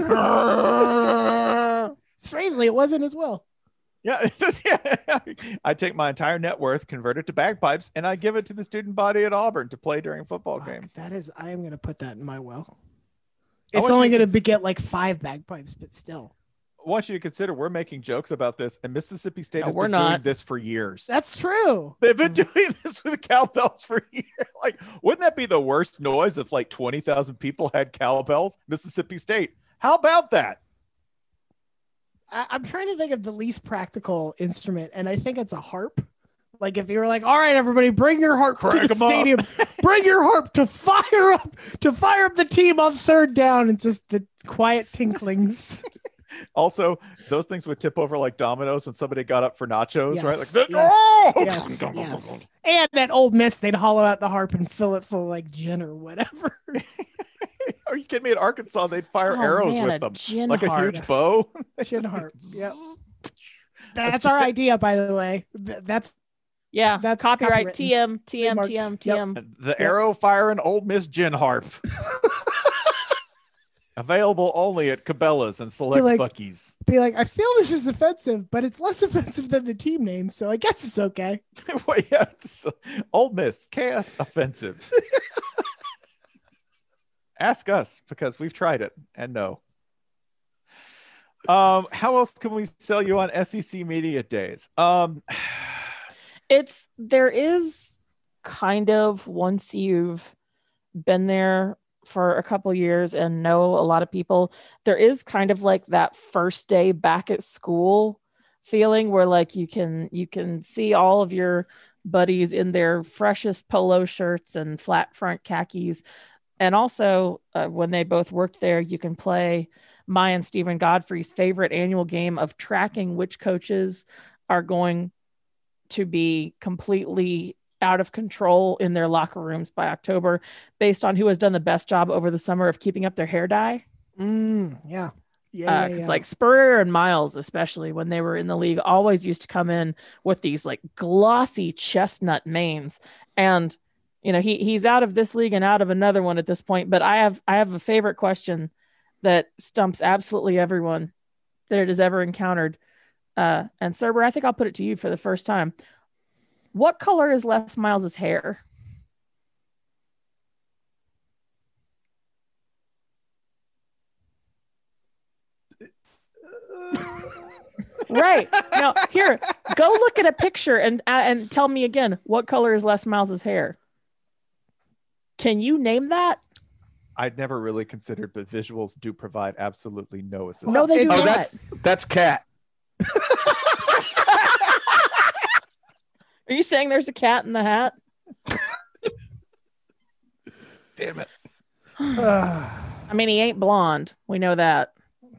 wanted. Strangely, it wasn't as well. Yeah, I take my entire net worth, convert it to bagpipes, and I give it to the student body at Auburn to play during football games. I am going to put that in my will. It's only going to get like 5 bagpipes, but still. I want you to consider we're making jokes about this, and Mississippi State has been doing this for years. That's true. They've been doing this with cowbells for years. Like, wouldn't that be the worst noise if like 20,000 people had cowbells? Mississippi State. How about that? I'm trying to think of the least practical instrument, and I think it's a harp. Like if you were like, "All right, everybody, bring your harp to the stadium. Bring your harp to fire up the team on third down," and just the quiet tinklings. Also, those things would tip over like dominoes when somebody got up for nachos, yes, right? Like, yes. And at Ole Miss, they'd hollow out the harp and fill it full of like gin or whatever. Are you kidding me? At Arkansas, they'd fire arrows with them, like a huge bow. Gin harp. Yep. That's our idea, by the way. That's copyright. TM. Yep. The arrow firing Ole Miss gin harp. Available only at Cabela's and select Buc-ee's. Be like, I feel this is offensive, but it's less offensive than the team name, so I guess it's okay. Well, yeah, Ole Miss, chaos offensive. Ask us because we've tried it and no. How else can we sell you on SEC Media Days? There is kind of, once you've been there for a couple years and know a lot of people, there is kind of like that first day back at school feeling where like you can see all of your buddies in their freshest polo shirts and flat front khakis And also, when they both worked there, you can play my and Stephen Godfrey's favorite annual game of tracking which coaches are going to be completely out of control in their locker rooms by October, based on who has done the best job over the summer of keeping up their hair dye. Yeah. Because like Spurrier and Miles, especially when they were in the league, always used to come in with these like glossy chestnut manes. And you know, he's out of this league and out of another one at this point. But I have a favorite question that stumps absolutely everyone that it has ever encountered. And Cerber, I think I'll put it to you for the first time. What color is Les Miles's hair? Right. Now, here, go look at a picture and tell me again, what color is Les Miles's hair? Can you name that? I'd never really considered, but visuals do provide absolutely no assistance. No, they do Oh, not. that's Cat. Are you saying there's a cat in the hat? Damn it. I mean, he ain't blonde. We know that.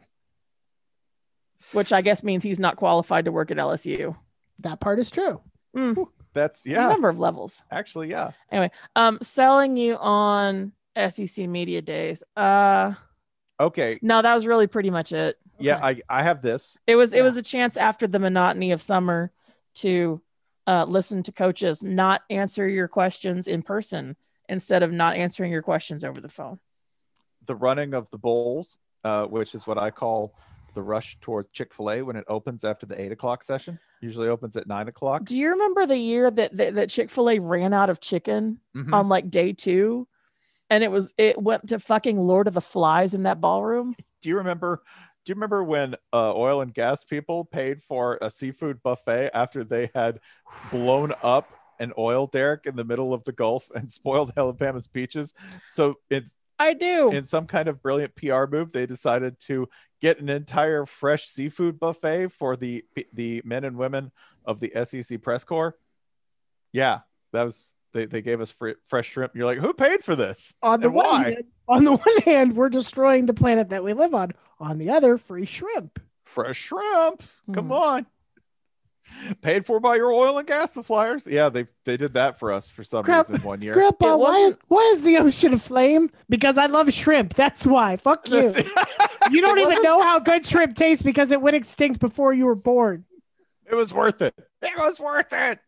Which I guess means he's not qualified to work at LSU. That part is true. That's A number of levels. Actually, yeah. Anyway, selling you on SEC Media Days. Okay. No, that was really pretty much it. Yeah, I have this. It was a chance after the monotony of summer to listen to coaches not answer your questions in person instead of not answering your questions over the phone. The running of the bowls, which is what I call the rush toward Chick-fil-A when it opens after the 8 o'clock session. Usually opens at 9 o'clock. Do you remember the year that Chick-fil-A ran out of chicken on like day 2? And it went to fucking Lord of the Flies in that ballroom? Do you remember when oil and gas people paid for a seafood buffet after they had blown up an oil derrick in the middle of the Gulf and spoiled Alabama's beaches? So I do. In some kind of brilliant PR move, they decided to get an entire fresh seafood buffet for the men and women of the SEC press corps. Yeah, that was they gave us fresh shrimp. You're like, who paid for this? On the one hand, we're destroying the planet that we live on. On the other, free shrimp. Fresh shrimp. Come on. Paid for by your oil and gas suppliers. Yeah, they did that for us for some reason one year. Grandpa, why is the ocean aflame? Because I love shrimp. That's why. Fuck you. You don't even know how good shrimp tastes because it went extinct before you were born. It was worth it. It was worth it.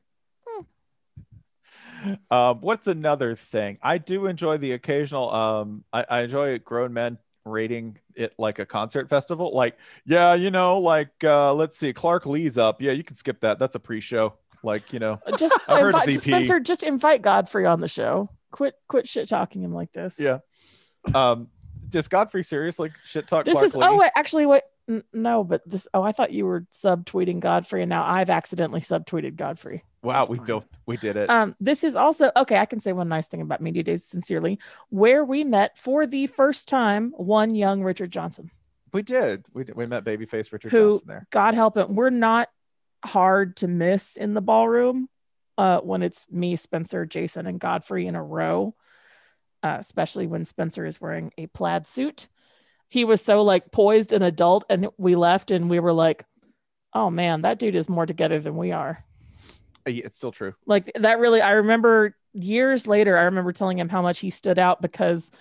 What's another thing? I do enjoy the occasional. I enjoy grown men rating it like a concert festival. Like, yeah, you know, like let's see, Clark Lee's up. Yeah, you can skip that. That's a pre-show. Like, you know, just Spencer, just invite Godfrey on the show. Quit shit talking him like this. Yeah. Does Godfrey seriously shit talk? This Clark is Lee? oh wait, actually wait. No, but this. Oh, I thought you were subtweeting Godfrey, and now I've accidentally subtweeted Godfrey. Wow, we did it. This is also okay. I can say one nice thing about Media Days sincerely, where we met for the first time one young Richard Johnson. We did. We met babyface Richard who, Johnson there. God help him, we're not hard to miss in the ballroom when it's me, Spencer, Jason, and Godfrey in a row. Especially when Spencer is wearing a plaid suit. He was so like poised and adult, and we left and we were like, oh man, that dude is more together than we are. It's still true. Like that really, I remember years later, I remember telling him how much he stood out because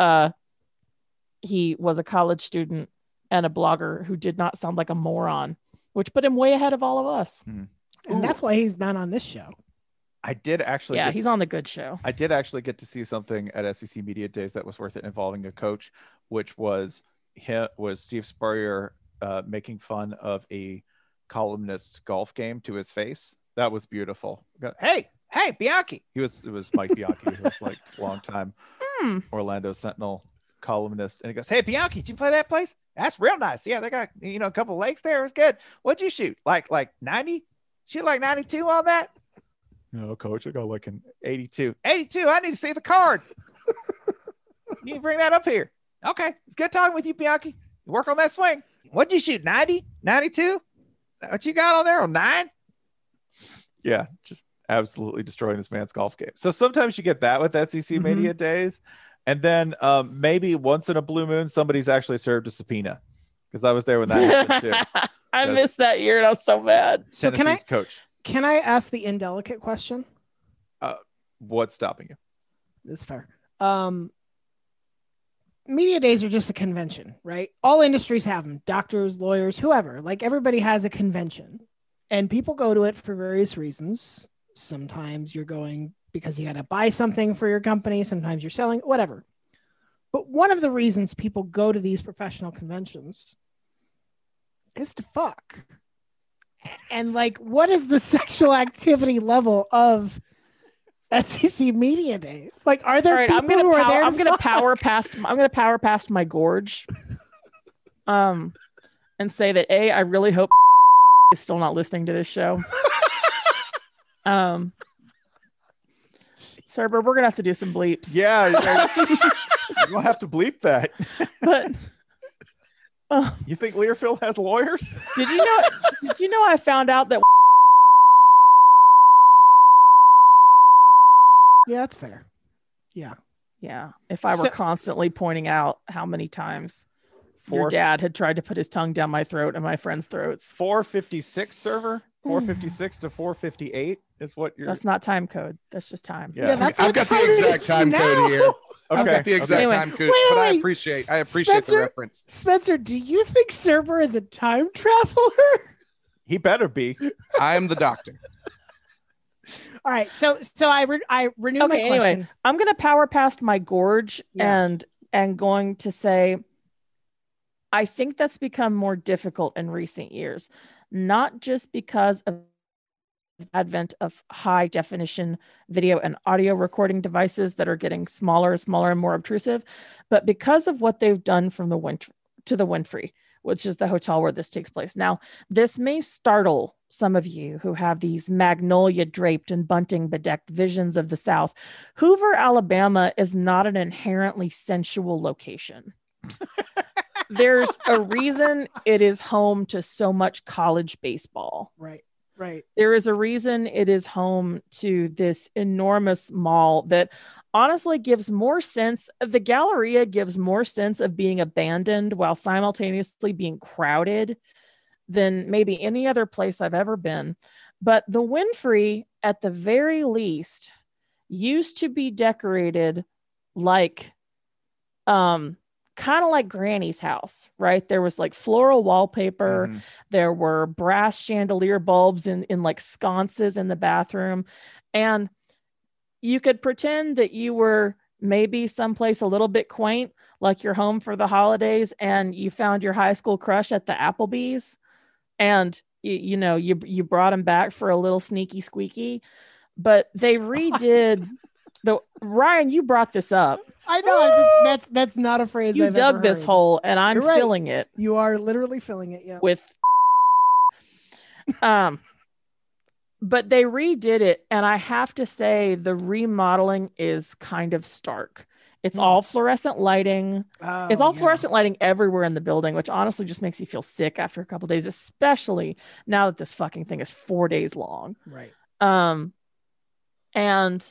he was a college student and a blogger who did not sound like a moron, which put him way ahead of all of us. And that's why he's not on this show. I did actually. Yeah, he's on the good show. I did actually get to see something at SEC Media Days that was worth it involving a coach, which was Steve Spurrier making fun of a columnist's golf game to his face. That was beautiful. Hey, Bianchi. It was Mike Bianchi, who was like long time Orlando Sentinel columnist. And he goes, hey, Bianchi, did you play that place? That's real nice. Yeah, they got, a couple of lakes there. It was good. What'd you shoot? Like 90? Shoot like 92 on that? No, coach, I got like an 82. 82? I need to see the card. You can bring that up here. Okay. It's good talking with you, Bianchi. You work on that swing. What'd you shoot? 90? 92? What you got on there on 9? Yeah, just absolutely destroying this man's golf game. So sometimes you get that with SEC Media Days. And then maybe once in a blue moon, somebody's actually served a subpoena, because I was there when that happened too. I missed that year and I was so mad. So Tennessee's coach. Can I ask the indelicate question? What's stopping you? That's fair. Media days are just a convention, right? All industries have them. Doctors, lawyers, whoever. Like everybody has a convention, and people go to it for various reasons. Sometimes you're going because you got to buy something for your company. Sometimes you're selling, whatever. But one of the reasons people go to these professional conventions is to fuck. And like, what is the sexual activity level of SEC media days? Like, are there? All right, I'm gonna power past my gorge, and say that I really hope is still not listening to this show. Cerber, we're gonna have to do some bleeps. Yeah, you'll have to bleep that. But you think Learfield has lawyers? Did you know I found out that? Yeah, that's fair. Yeah. If I were constantly pointing out how many times your dad had tried to put his tongue down my throat and my friends' throats. 456 server, 456 to 458 is what you're. That's not time code. That's just time. Yeah, that's I've got the exact time code here. Okay. I've got the exact Anyway, time code, but I appreciate Spencer, the reference. Spencer, do you think Cerber is a time traveler? He better be. I'm the doctor. All right, so I renew my question. Anyway, I'm gonna power past my gorge and going to say, I think that's become more difficult in recent years, not just because of the advent of high definition video and audio recording devices that are getting smaller and more obtrusive, but because of what they've done from the Wynfrey, which is the hotel where this takes place. Now, this may startle some of you who have these magnolia draped and bunting bedecked visions of the South. Hoover, Alabama is not an inherently sensual location. There's a reason it is home to so much college baseball. Right. There is a reason it is home to this enormous mall that honestly gives more sense. The Galleria gives more sense of being abandoned while simultaneously being crowded than maybe any other place I've ever been. But the Wynfrey, at the very least, used to be decorated like, kind of like Granny's house, right? There was like floral wallpaper. Mm-hmm. There were brass chandelier bulbs in like sconces in the bathroom. And you could pretend that you were maybe someplace a little bit quaint, like you're home for the holidays and you found your high school crush at the Applebee's and you brought him back for a little sneaky squeaky. But they redid Ryan, you brought this up. I know. That's not a phrase. You dug this hole, and I'm filling it. You are literally filling it. Yeah. With, but they redid it, and I have to say the remodeling is kind of stark. It's all fluorescent lighting. It's all fluorescent lighting everywhere in the building, which honestly just makes you feel sick after a couple of days, especially now that this fucking thing is 4 days long. Right. And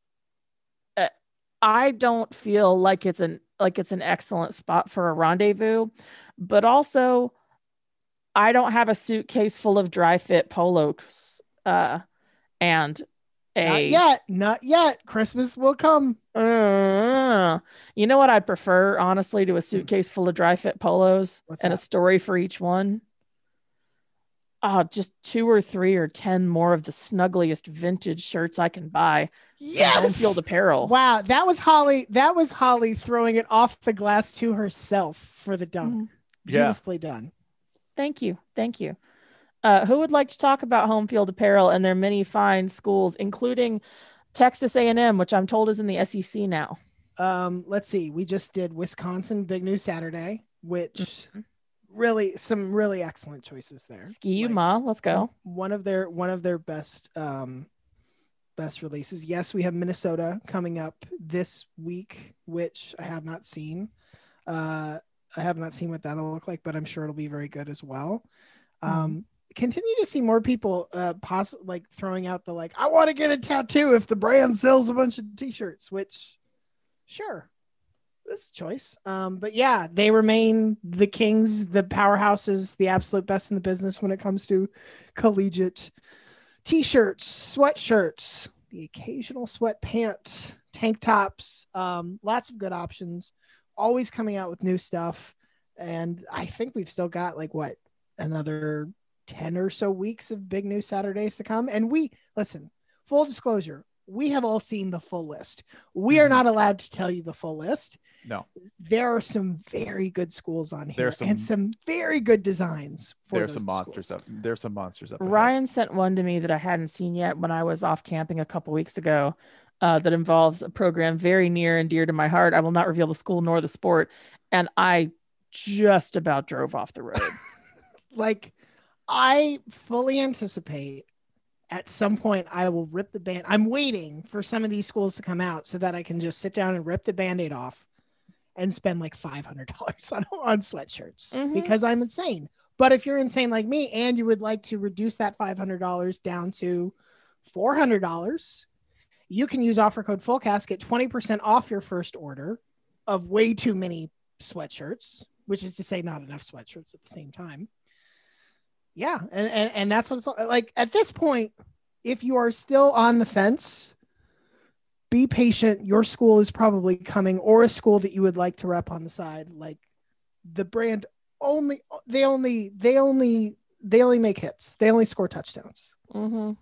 I don't feel like it's an excellent spot for a rendezvous, but also I don't have a suitcase full of dry fit polos and not yet. Christmas will come. You know what I'd prefer, honestly, to a suitcase full of dry fit polos a story for each one? Just 2 or 3 or 10 more of the snuggliest vintage shirts I can buy. Yes. Home Field Apparel. Wow. That was Holly throwing it off the glass to herself for the dunk. Beautifully done. Thank you. Who would like to talk about Home Field Apparel and their many fine schools, including Texas A&M, which I'm told is in the SEC now? Let's see. We just did Wisconsin Big News Saturday, which really some really excellent choices there. Ski Ma, let's go. One of their best releases. Yes, we have Minnesota coming up this week, which I have not seen. I have not seen what that'll look like, but I'm sure it'll be very good as well. Continue to see more people like throwing out the I want to get a tattoo if the brand sells a bunch of t-shirts, which sure. That's a choice. But yeah, they remain the kings, the powerhouses, the absolute best in the business when it comes to collegiate t-shirts, sweatshirts, the occasional sweatpant, tank tops, lots of good options, always coming out with new stuff. And I think we've still got like another 10 or so weeks of big new Saturdays to come. And listen, full disclosure, we have all seen the full list. We are not allowed to tell you the full list. No. There are some very good schools on here and some very good designs. There's some monsters up. There's some monsters up. Ryan sent one to me that I hadn't seen yet when I was off camping a couple weeks ago. That involves a program very near and dear to my heart. I will not reveal the school nor the sport. And I just about drove off the road. Like, I fully anticipate at some point I will rip the band. I'm waiting for some of these schools to come out so that I can just sit down and rip the Band-Aid off and spend like $500 on sweatshirts because I'm insane. But if you're insane like me and you would like to reduce that $500 down to $400, you can use offer code FULLCAST, get 20% off your first order of way too many sweatshirts, which is to say not enough sweatshirts at the same time. Yeah. And that's what it's like. At this point, if you are still on the fence, be patient. Your school is probably coming, or a school that you would like to rep on the side. Like, the brand they only make hits. They only score touchdowns. Could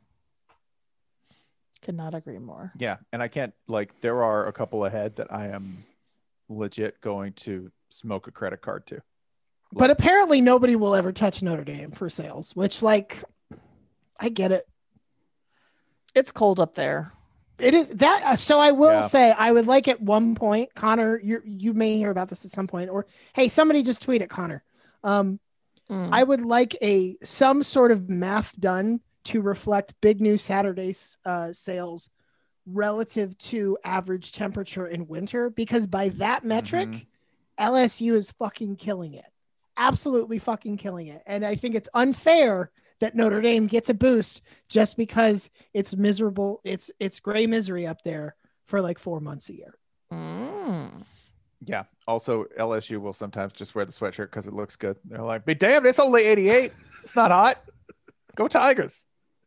not agree more. Yeah. And I can't, like, there are a couple ahead that I am legit going to smoke a credit card to. But apparently nobody will ever touch Notre Dame for sales, which, like, I get it. It's cold up there. It is that. So I will say, I would like at one point, Connor, you may hear about this at some point, or hey, somebody just tweet at Connor. I would like some sort of math done to reflect big new Saturday's sales relative to average temperature in winter, because by that metric, LSU is fucking killing it. Absolutely fucking killing it. And I think it's unfair that Notre Dame gets a boost just because it's miserable. It's gray misery up there for like 4 months a year. Yeah. Also, LSU will sometimes just wear the sweatshirt because it looks good. They're like, "Be damned, it's only 88. It's not hot. Go Tigers."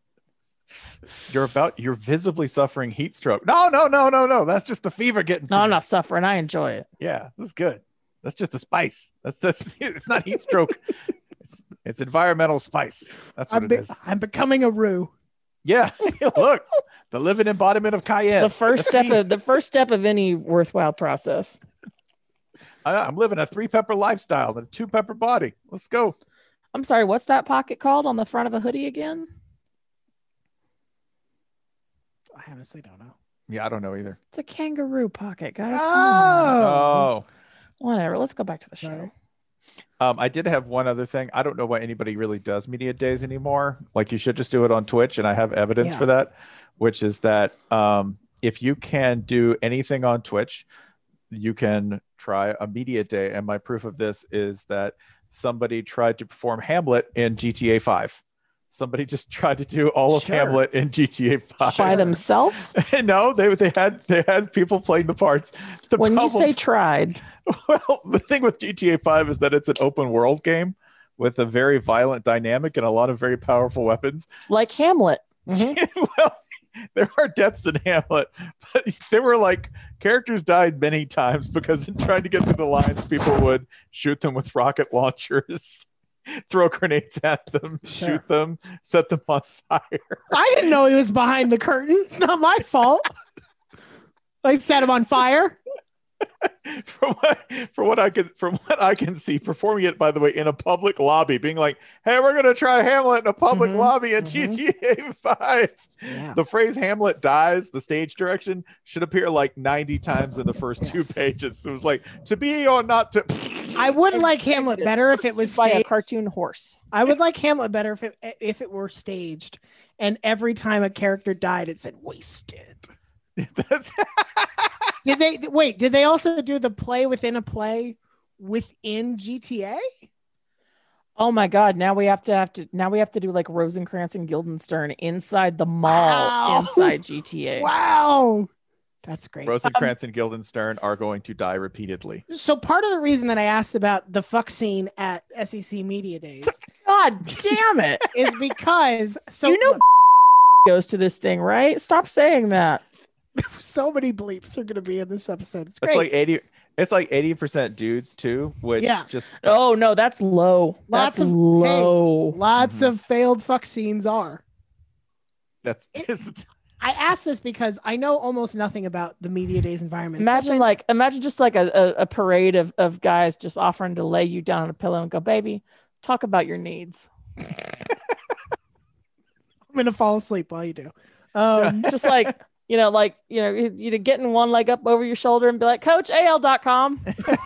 You're visibly suffering heat stroke. No. That's just the fever getting to No, me. I'm not suffering. I enjoy it. Yeah, that's good. That's just a spice. That's it's not heat stroke. It's environmental spice. That's what it is. I'm becoming a roux. Yeah. Look, the living embodiment of cayenne. The first step of any worthwhile process. I'm living a 3-pepper lifestyle and a 2-pepper body. Let's go. I'm sorry, what's that pocket called on the front of a hoodie again? I honestly don't know. Yeah, I don't know either. It's a kangaroo pocket, guys. Come on. Oh. Whatever. Let's go back to the show. I did have one other thing. I don't know why anybody really does media days anymore. Like, you should just do it on Twitch, and I have evidence for that, which is that if you can do anything on Twitch, you can try a media day. And my proof of this is that somebody tried to perform Hamlet in GTA 5. Somebody just tried to do all of Hamlet in GTA 5 by themselves. No, they had people playing the parts. You say tried, well, the thing with GTA 5 is that it's an open world game with a very violent dynamic and a lot of very powerful weapons, like Hamlet. Well, there are deaths in Hamlet, but there were like characters died many times because in trying to get through the lines, people would shoot them with rocket launchers, throw grenades at them, shoot them, set them on fire. I didn't know he was behind the curtain. It's not my fault. I set him on fire. From what I can see, performing it, by the way, in a public lobby, being like, "Hey, we're gonna try Hamlet in a public lobby at GTA 5." Yeah. The phrase "Hamlet dies," the stage direction, should appear like 90 times in the first 2 pages. It was like, to be or not to. I would like Hamlet better if it was by a staged. cartoon horse. I would like Hamlet better if it were staged, and every time a character died, it said "wasted." That's Did they also do the play within a play within GTA? Oh my God! Now we have to do like Rosencrantz and Guildenstern inside the mall inside GTA. Wow, That's great. Rosencrantz and Guildenstern are going to die repeatedly. So part of the reason that I asked about the fuck scene at SEC Media Days God damn it. is because look, goes to this thing, right? Stop saying that. so many bleeps are going to be in this episode. It's It's great. like 80. It's like 80% dudes too, which just Oh no, that's low. Lots That's of- low. Lots of failed fuck scenes are. that's I asked this because I know almost nothing about the Media Days environment. Imagine just like a parade of guys just offering to lay you down on a pillow and go, baby, talk about your needs. I'm going to fall asleep while you do. Just like, you getting one leg up over your shoulder and be like, coachal.com.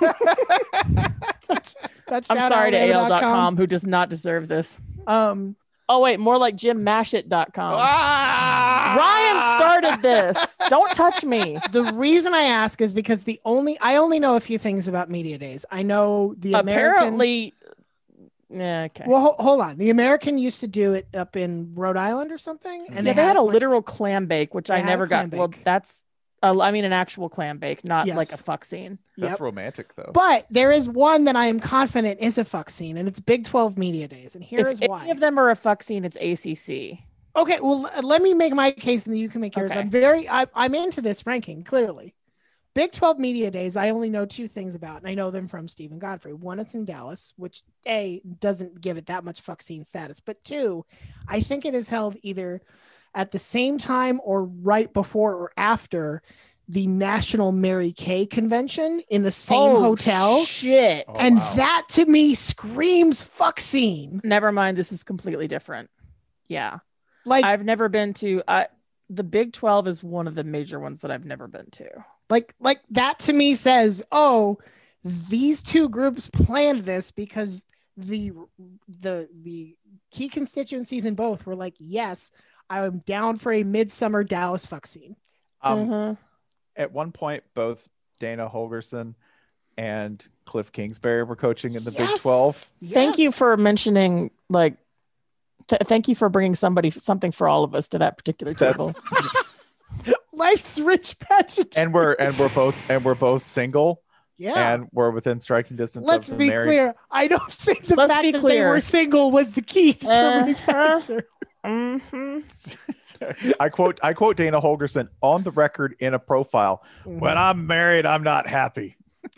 I'm sorry to al.com who does not deserve this. Oh wait, more like jimmashit.com. Ryan started this. Don't touch me. The reason I ask is because I only know a few things about Media Days. I know the Apparently, yeah, okay. Well, hold on. The American used to do it up in Rhode Island or something, and they had a like- literal clam bake, which They I had a never clam got. Well, bake. that's an actual clam bake, not Yes. like a fuck scene. that's Yep. romantic though. But there is one that I am confident is a fuck scene, and it's Big 12 Media Days, and here is If why. any of them are a fuck scene, it's ACC. Okay, well, let me make my case, and then you can make yours. Okay. I'm into this ranking clearly. Big 12 Media Days, I only know two things about, and I know them from Stephen Godfrey. One, it's in Dallas, which A, doesn't give it that much fuck scene status, but two, I think it is held either at the same time or right before or after the National Mary Kay Convention in the same hotel. Shit. Oh, And wow. that to me screams fuck scene. Never mind. This is completely different. Yeah. Like, I've never been to the Big 12 is one of the major ones that I've never been to. like that to me says, oh, these two groups planned this because the key constituencies in both were like, yes, I'm down for a midsummer Dallas fuck scene. Mhm. At one point, both Dana Holgerson and Cliff Kingsbury were coaching in the Big Yes. 12. Thank you Yes. for mentioning, thank you for bringing something for all of us to that particular table. Life's rich pageant. And we're both single, Yeah. and we're within striking distance. Let's of be married. clear. I don't think the Let's fact be that they clear. were single was the key to determining Uh-huh. factor. Mhm. I quote Dana Holgerson on the record in a profile. Mhm. When I'm married, I'm not happy.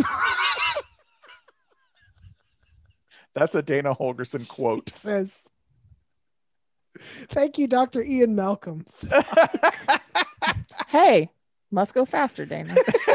That's a Dana Holgerson quote. Jesus. Thank you, Dr. Ian Malcolm. Hey, must go faster, Dana.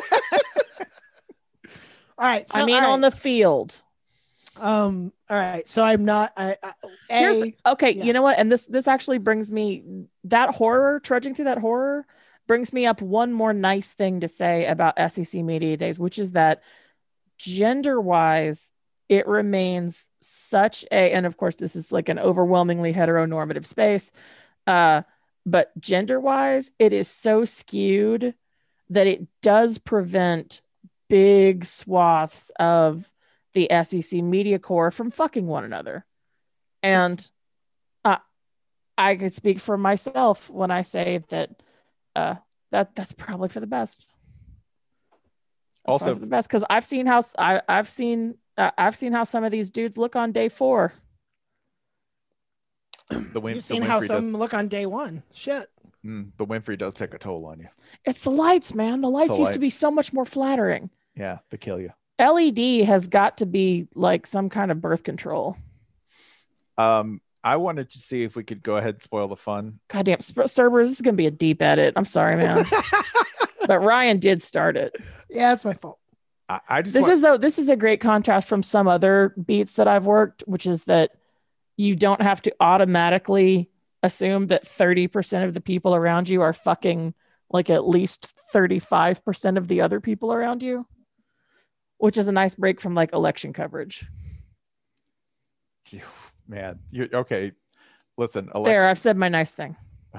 All right. So, I mean, all right. on the field. all right. So I'm not. Here's okay. yeah. You know what? And this actually brings me trudging through that horror brings me up one more nice thing to say about SEC Media Days, which is that gender wise, it remains such and of course, this is like an overwhelmingly heteronormative space. But gender wise, it is so skewed that it does prevent big swaths of the SEC media core from fucking one another. And I could speak for myself when I say that that's probably for the best. That's Also, probably for the best, because I've seen how I've seen how some of these dudes look on day 4. You've seen how some look on day 1. Shit. The Winfrey does take a toll on you. It's the lights, man. The lights the used to be lights. so much more flattering. Yeah, they kill you. LED has got to be like some kind of birth control. I wanted to see if we could go ahead and spoil the fun. Goddamn, Cerberus, this is gonna be a deep edit. I'm sorry, man, but Ryan did start it. Yeah, it's my fault. I just This is a great contrast from some other beats that I've worked, which is that you don't have to automatically assume that 30% of the people around you are fucking like at least 35% of the other people around you, which is a nice break from like election coverage. man, you okay? Listen, There, I've said my nice thing.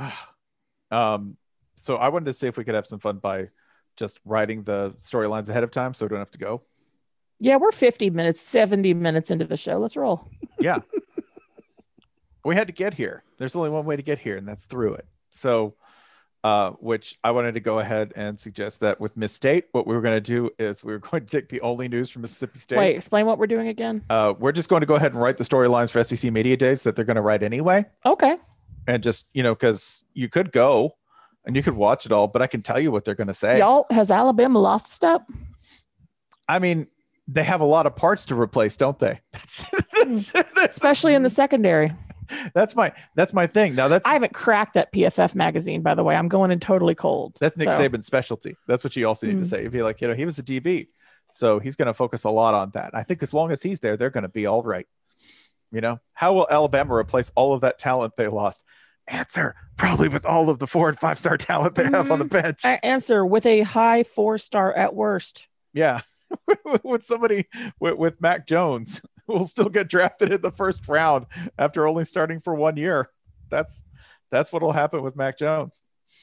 So I wanted to see if we could have some fun by just writing the storylines ahead of time, so we don't have to go. Yeah, we're 50 minutes, 70 minutes into the show. Let's roll. Yeah. We had to get here. There's only one way to get here, and that's through it. So which I wanted to go ahead and suggest that with Miss State, what we were going to do is we were going to take the only news from Mississippi State. Wait, explain what we're doing again. We're just going to go ahead and write the storylines for SEC Media Days that they're going to write anyway. Okay. And just, because you could go and you could watch it all, but I can tell you what they're going to say. Y'all, has Alabama lost a step? I mean, they have a lot of parts to replace, don't they? Especially in the secondary. That's my thing. Now I haven't cracked that PFF magazine, by the way. I'm going in totally cold. That's Nick Saban's specialty. That's what you also need to say. If you're like, he was a DB, so he's going to focus a lot on that. I think as long as he's there, they're going to be all right. How will Alabama replace all of that talent they lost? Answer, probably with all of the 4 and 5 star talent they have on the bench. Answer, with a high 4-star at worst. Yeah. With somebody with Mac Jones who will still get drafted in the first round after only starting for 1 year. That's what will happen with Mac Jones.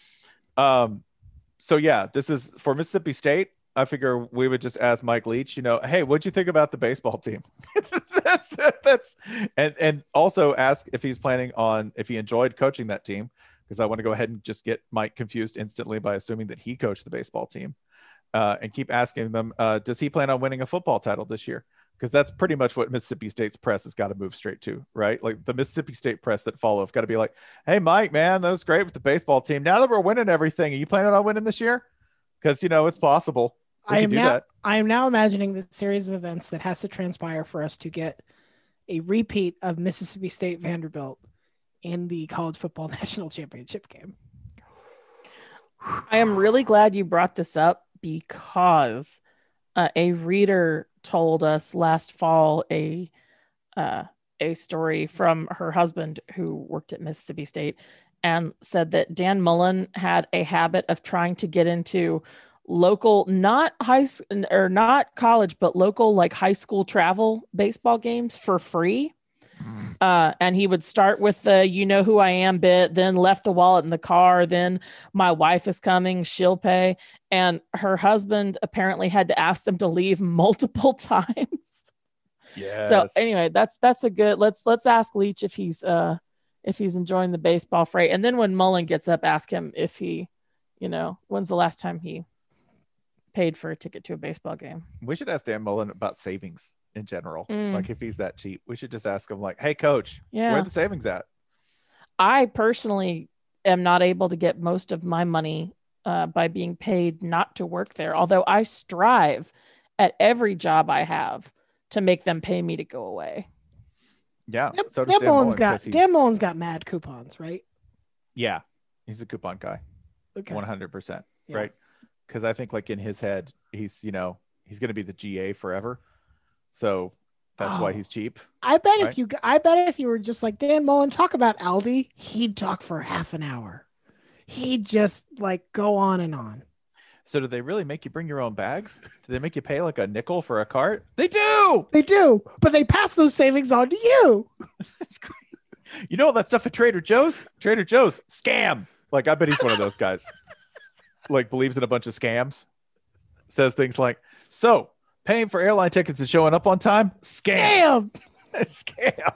So yeah, this is for Mississippi State. I figure we would just ask Mike Leach, hey, what'd you think about the baseball team? that's and also ask if he's planning on, if he enjoyed coaching that team, because I want to go ahead and just get Mike confused instantly by assuming that he coached the baseball team, and keep asking them, does he plan on winning a football title this year? Because that's pretty much what Mississippi State's press has got to move straight to, right? Like the Mississippi State press that follow have got to be like, hey, Mike, man, that was great with the baseball team. Now that we're winning everything, are you planning on winning this year? Because, it's possible. I am now imagining the series of events that has to transpire for us to get a repeat of Mississippi State Vanderbilt in the college football national championship game. I am really glad you brought this up because a reader told us last fall a story from her husband who worked at Mississippi State and said that Dan Mullen had a habit of trying to get into local, not college, but local, like high school travel baseball games for free. And he would start with the who I am bit, then left the wallet in the car, then my wife is coming, she'll pay. And her husband apparently had to ask them to leave multiple times. Yes. So anyway, that's a good, let's ask Leach if he's enjoying the baseball freight. And then when Mullen gets up, ask him if he, when's the last time he paid for a ticket to a baseball game. We should ask Dan Mullen about savings in general. Like if he's that cheap, we should just ask him like, hey coach, where are the savings at? I personally am not able to get most of my money by being paid not to work there. Although I strive at every job I have to make them pay me to go away. Yeah. So Dan Mullen's got mad coupons, right? Yeah. He's a coupon guy. Okay. 100%. Yeah. Right. Because I think like in his head, he's going to be the GA forever. So that's why he's cheap. I bet if you were just like Dan Mullen, talk about Aldi, he'd talk for half an hour. He'd just like go on and on. So do they really make you bring your own bags? Do they make you pay like a nickel for a cart? They do. But they pass those savings on to you. That's great. All that stuff at Trader Joe's? Trader Joe's scam. Like I bet he's one of those guys. Like believes in a bunch of scams. Says things like, so paying for airline tickets and showing up on time? Scam. Scam.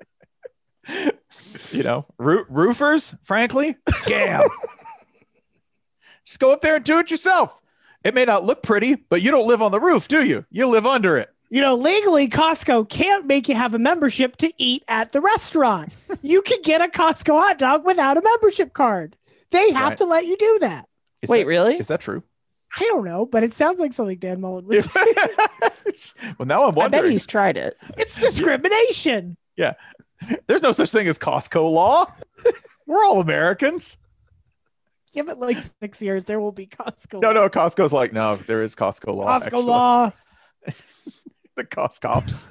Roofers, frankly, scam. Just go up there and do it yourself. It may not look pretty, but you don't live on the roof, do you? You live under it. Legally, Costco can't make you have a membership to eat at the restaurant. You can get a Costco hot dog without a membership card. They have to let you do that. Really? Is that true? I don't know, but it sounds like something Dan Mullen would say. Well, now I'm wondering. I bet he's tried it. It's discrimination. Yeah. There's no such thing as Costco law. We're all Americans. Give it like 6 years. There will be Costco. No, Costco's like, no, there is Costco law. Costco law. The cost cops.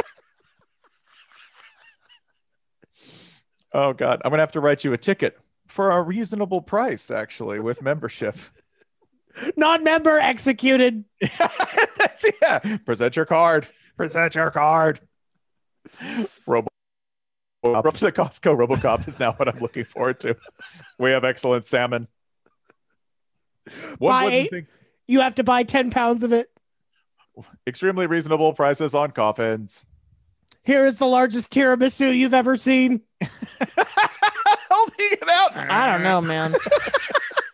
Oh, God. I'm going to have to write you a ticket for a reasonable price, actually, with membership. Non-member executed. Present your card. The Costco RoboCop is now what I'm looking forward to. We have excellent salmon. You have to buy 10 pounds of it. Extremely reasonable prices on coffins. Here is the largest tiramisu you've ever seen. Holding it out. I don't know, man.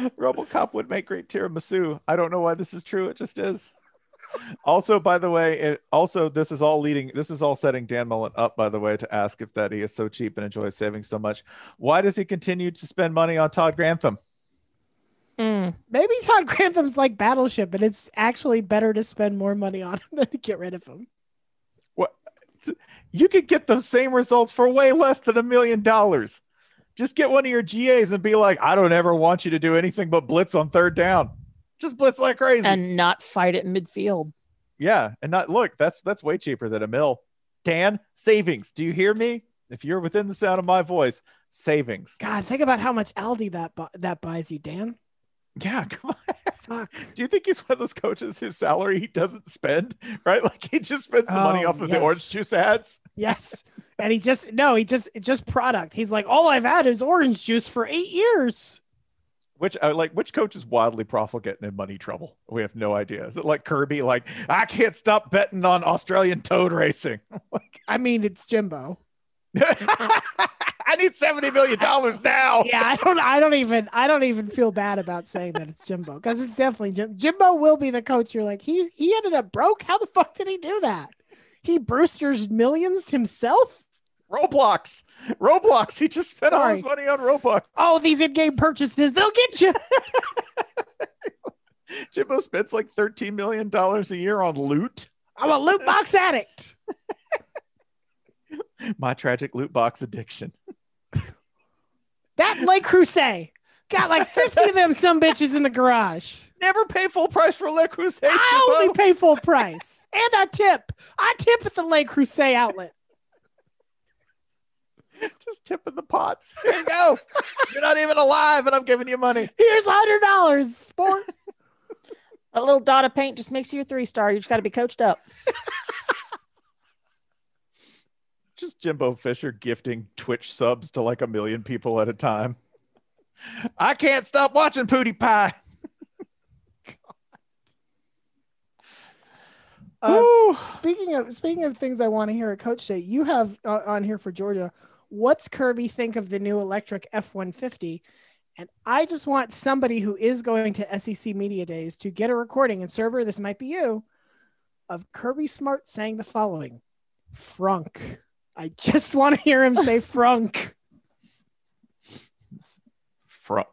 RoboCop would make great tiramisu. I don't know why this is true. It just is. Also, by the way, this is all setting Dan Mullen up, by the way, to ask if that he is so cheap and enjoys saving so much. Why does he continue to spend money on Todd Grantham? Maybe Todd Grantham's like Battleship, and it's actually better to spend more money on him than to get rid of him. What? You could get the same results for way less than $1 million. Just get one of your GAs and be like, I don't ever want you to do anything but blitz on third down. Just blitz like crazy. And not fight it in midfield. Yeah. And not look, that's way cheaper than $1 million. Dan, savings. Do you hear me? If you're within the sound of my voice, savings. God, think about how much Aldi that buys you, Dan. Yeah, come on. Fuck. Do you think he's one of those coaches whose salary he doesn't spend? Right? Like he just spends the money off of the orange juice ads. Yes. And he just product. He's like, all I've had is orange juice for 8 years. Which coach is wildly profligate and in money trouble? We have no idea. Is it like Kirby? Like, I can't stop betting on Australian toad racing. I mean, it's Jimbo. I need $70 million now. Yeah, I don't even feel bad about saying that it's Jimbo, because it's definitely Jimbo will be the coach. You're like, he ended up broke. How the fuck did he do that? He Brewster's millions himself. Roblox. He just spent all his money on Roblox. Oh, these in-game purchases, they'll get you. Jimbo spends like $13 million a year on loot. I'm a loot box addict. My tragic loot box addiction. That Le Creuset. Got like 50 of them some bitches in the garage. Never pay full price for Le Creuset. I only pay full price. And I tip. I tip at the Le Creuset outlet. Just tipping the pots. Here you go. You're not even alive and I'm giving you money. Here's $100, sport. A little dot of paint just makes you a 3-star. You just got to be coached up. Just Jimbo Fisher gifting Twitch subs to like 1 million people at a time. I can't stop watching PewDiePie. Speaking of things I want to hear at Coach Day, you have on here for Georgia. What's Kirby think of the new electric F-150? And I just want somebody who is going to SEC Media Days to get a recording, and server, this might be you, of Kirby Smart saying the following: Frunk. I just want to hear him say Frunk. Frunk.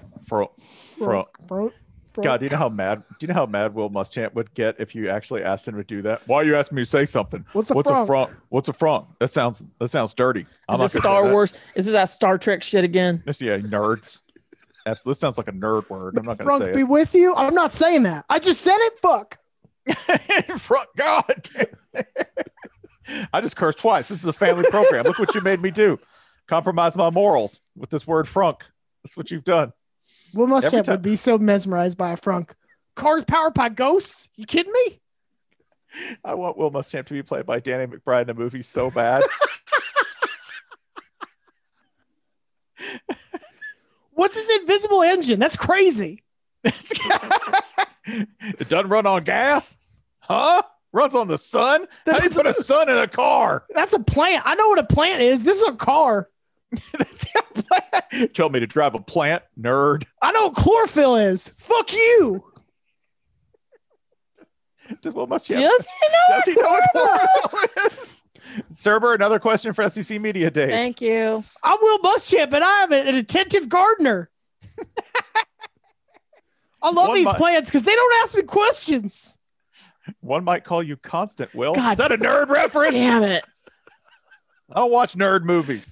God, do you know how mad Will Muschamp would get if you actually asked him to do that? Why are you asking me to say something? What's a frunk? What's a frunk? That sounds dirty. Is this Star Wars? Is this that Star Trek shit again? Yeah, nerds. Absolutely. This sounds like a nerd word. I'm not going to say it. Be with you? I'm not saying that. I just said it. Fuck. Frunk. God. I just cursed twice. This is a family program. Look what you made me do. Compromise my morals with this word frunk. That's what you've done. Will Muschamp would be so mesmerized by a frunk. Cars powered by ghosts? You kidding me? I want Will Muschamp to be played by Danny McBride in a movie so bad. What's his invisible engine? That's crazy. It doesn't run on gas? Huh? Runs on the sun? How do you put a sun in a car? That's a plant. I know what a plant is. This is a car. Told me to drive a plant, nerd. I know what chlorophyll is. Fuck you. Does Will Muschamp? Does he know what chlorophyll is? Cerber, another question for SEC Media Days. Thank you. I'm Will Muschamp, and I am an attentive gardener. I love these plants because they don't ask me questions. One might call you Constant, Will. God, is that a nerd reference? Damn it. I don't watch nerd movies.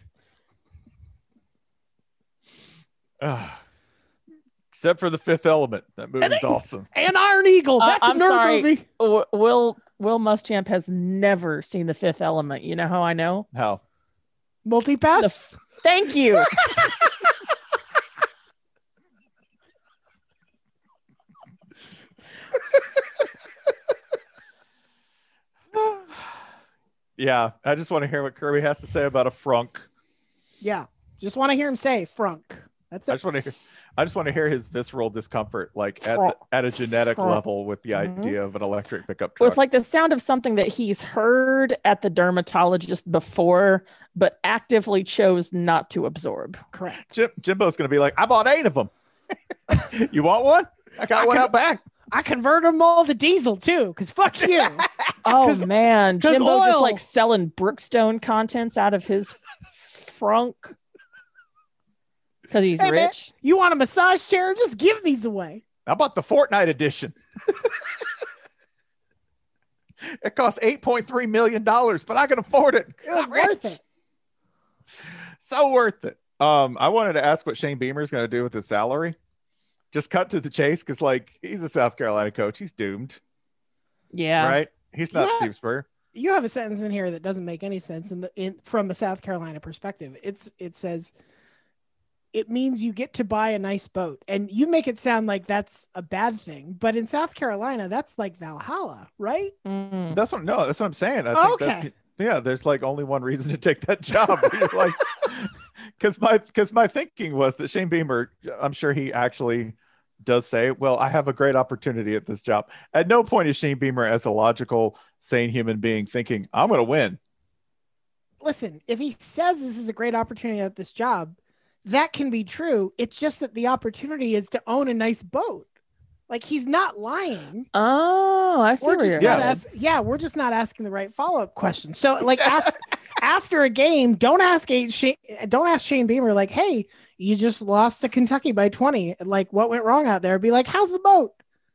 Except for The Fifth Element. That movie's awesome. And Iron Eagle. That's a nerd movie. Will Muschamp has never seen The Fifth Element. You know how I know? How? Multipass? Thank you. Yeah, I just want to hear what Kirby has to say about a frunk. Yeah, just want to hear him say frunk. That's it. I just want to hear his visceral discomfort, like at a genetic level, with the idea of an electric pickup truck. With like the sound of something that he's heard at the dermatologist before, but actively chose not to absorb. Correct. Jimbo's going to be like, I bought 8 of them. You want one? I got one out back. I convert them all to diesel too, because fuck you. Oh man, 'cause Jimbo just oil- like selling Brookstone contents out of his frunk because he's Hey, man, rich. you want a massage chair? Just give these away. How about the Fortnite edition? It costs $8.3 million, but I can afford it. It was worth it. So worth it. I wanted to ask what Shane Beamer is going to do with his salary. Just cut to the chase, because like he's a South Carolina coach. He's doomed, Yeah. right? He's not Yeah. Steve Spurrier. You have a sentence in here that doesn't make any sense from a South Carolina perspective. It says it means you get to buy a nice boat, and you make it sound like that's a bad thing, but in South Carolina that's like Valhalla, right? Mm. That's what I'm saying. I think that's, yeah, there's like only one reason to take that job. You're like, because my thinking was that Shane Beamer, I'm sure he actually does say, well, I have a great opportunity at this job. At no point is Shane Beamer, as a logical, sane human being, thinking I'm going to win. Listen, if he says this is a great opportunity at this job, that can be true. It's just that the opportunity is to own a nice boat. Like, he's not lying. Oh, I see We're where just you're not headed. we're just not asking the right follow-up question. So like after a game, don't ask Shane Beamer like, "Hey, you just lost to Kentucky by 20. Like, what went wrong out there?" Be like, "How's the boat?"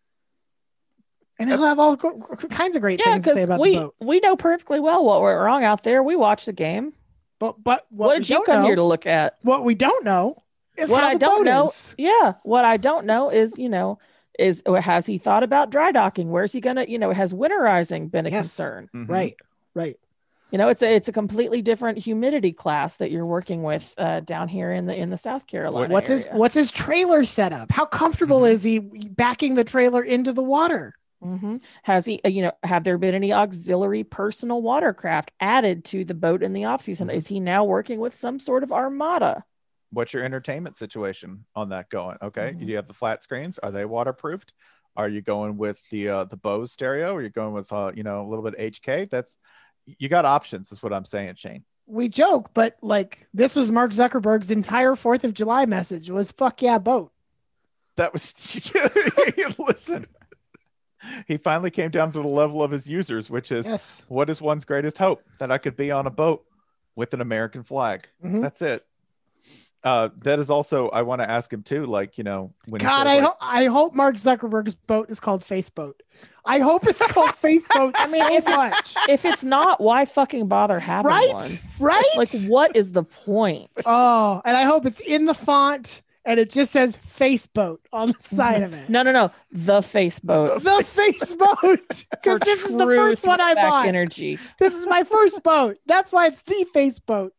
And he'll have all kinds of great Yeah, things to say because about the boat. we know perfectly well what went wrong out there. We watched the game. But What did you come here to look at? What we don't know is What how I the don't boat know, is. yeah. What I don't know is, has he thought about dry docking? Where's he gonna, has winterizing been a Yes. concern? Mhm. Right. It's a completely different humidity class that you're working with down here in the South Carolina. What's his trailer setup? How comfortable Mhm. is he backing the trailer into the water? Mm-hmm. Has he, have there been any auxiliary personal watercraft added to the boat in the off season? Is he now working with some sort of armada? What's your entertainment situation on that going? Okay. Mhm. Do you have the flat screens? Are they waterproofed? Are you going with the Bose stereo? Are you going with a little bit HK? You got options, is what I'm saying, Shane. We joke, but like this was Mark Zuckerberg's entire 4th of July message was "fuck yeah, boat." That was listen. He finally came down to the level of his users, which is, Yes. what is one's greatest hope? That I could be on a boat with an American flag. Mhm. That's it. That is also, I want to ask him too, like, when he God, says, I hope Mark Zuckerberg's boat is called Faceboat. I hope it's called Faceboat. I mean, so much. if it's not, why fucking bother having one? Right. Like, what is the point? Oh, and I hope it's in the font and it just says Faceboat on the side of it. No, the Facebook. The Faceboat, because For this is the true first one I throwback bought. energy. This is my first boat. That's why it's the Faceboat.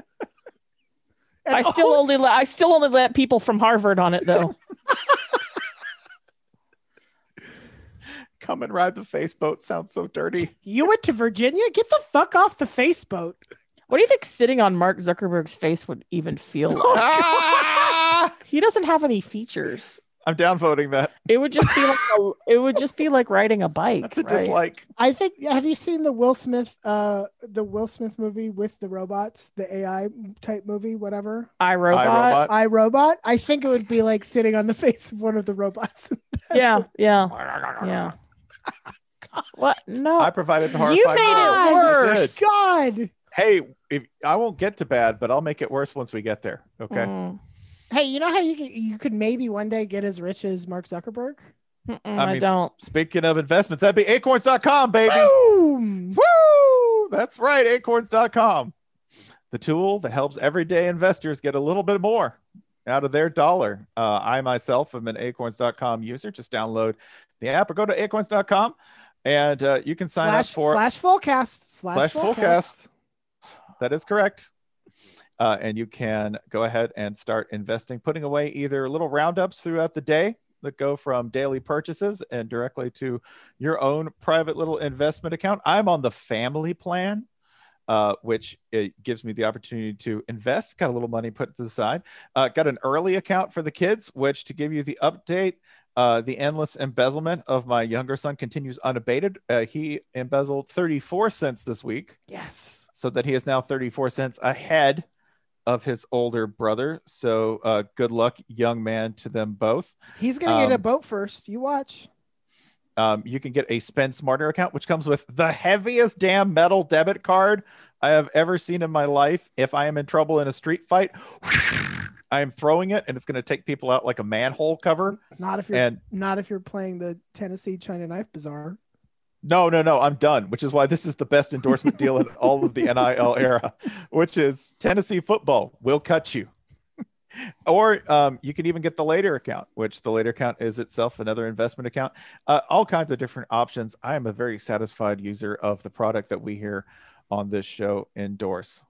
And I still only let people from Harvard on it though. come and ride the face boat sounds so dirty. You went to Virginia? Get the fuck off the Faceboat. What do you think sitting on Mark Zuckerberg's face would even feel like? Ah! He doesn't have any features. I'm downvoting that. It would just be like riding a bike. That's a right? dislike. I think. Have you seen the Will Smith movie with the robots, the AI type movie, whatever? iRobot. iRobot. I think it would be like sitting on the face of one of the robots. Yeah. What? No. I provided the You horrifying. made it visual. I worse. did. God. Hey, I won't get to bad, but I'll make it worse once we get there. Okay. Mm. Hey, you know how you could maybe one day get as rich as Mark Zuckerberg? I don't. Speaking of investments, that'd be acorns.com, baby. Boom. Woo! That's right, acorns.com. The tool that helps everyday investors get a little bit more out of their dollar. I myself am an acorns.com user. Just download the app or go to acorns.com and you can sign up for /fullcast. That is correct. And you can go ahead and start investing, putting away either little roundups throughout the day that go from daily purchases and directly to your own private little investment account. I'm on the family plan, which it gives me the opportunity to invest. Got a little money put to the side. Got an early account for the kids, which, to give you the update, the endless embezzlement of my younger son continues unabated. He embezzled 34 cents this week. Yes. So that he is now 34 cents ahead of his older brother. So good luck, young man, to them both. He's gonna get a boat first. You watch. You can get a Spend Smarter account, which comes with the heaviest damn metal debit card I have ever seen in my life. If I am in trouble in a street fight, I am throwing it, and it's going to take people out like a manhole cover. Not if you're playing the Tennessee China Knife Bazaar. No, I'm done, which is why this is the best endorsement deal in all of the NIL era, which is Tennessee football will cut you. Or you can even get the Later account, which the Later account is itself another investment account. All kinds of different options. I am a very satisfied user of the product that we here on this show endorse.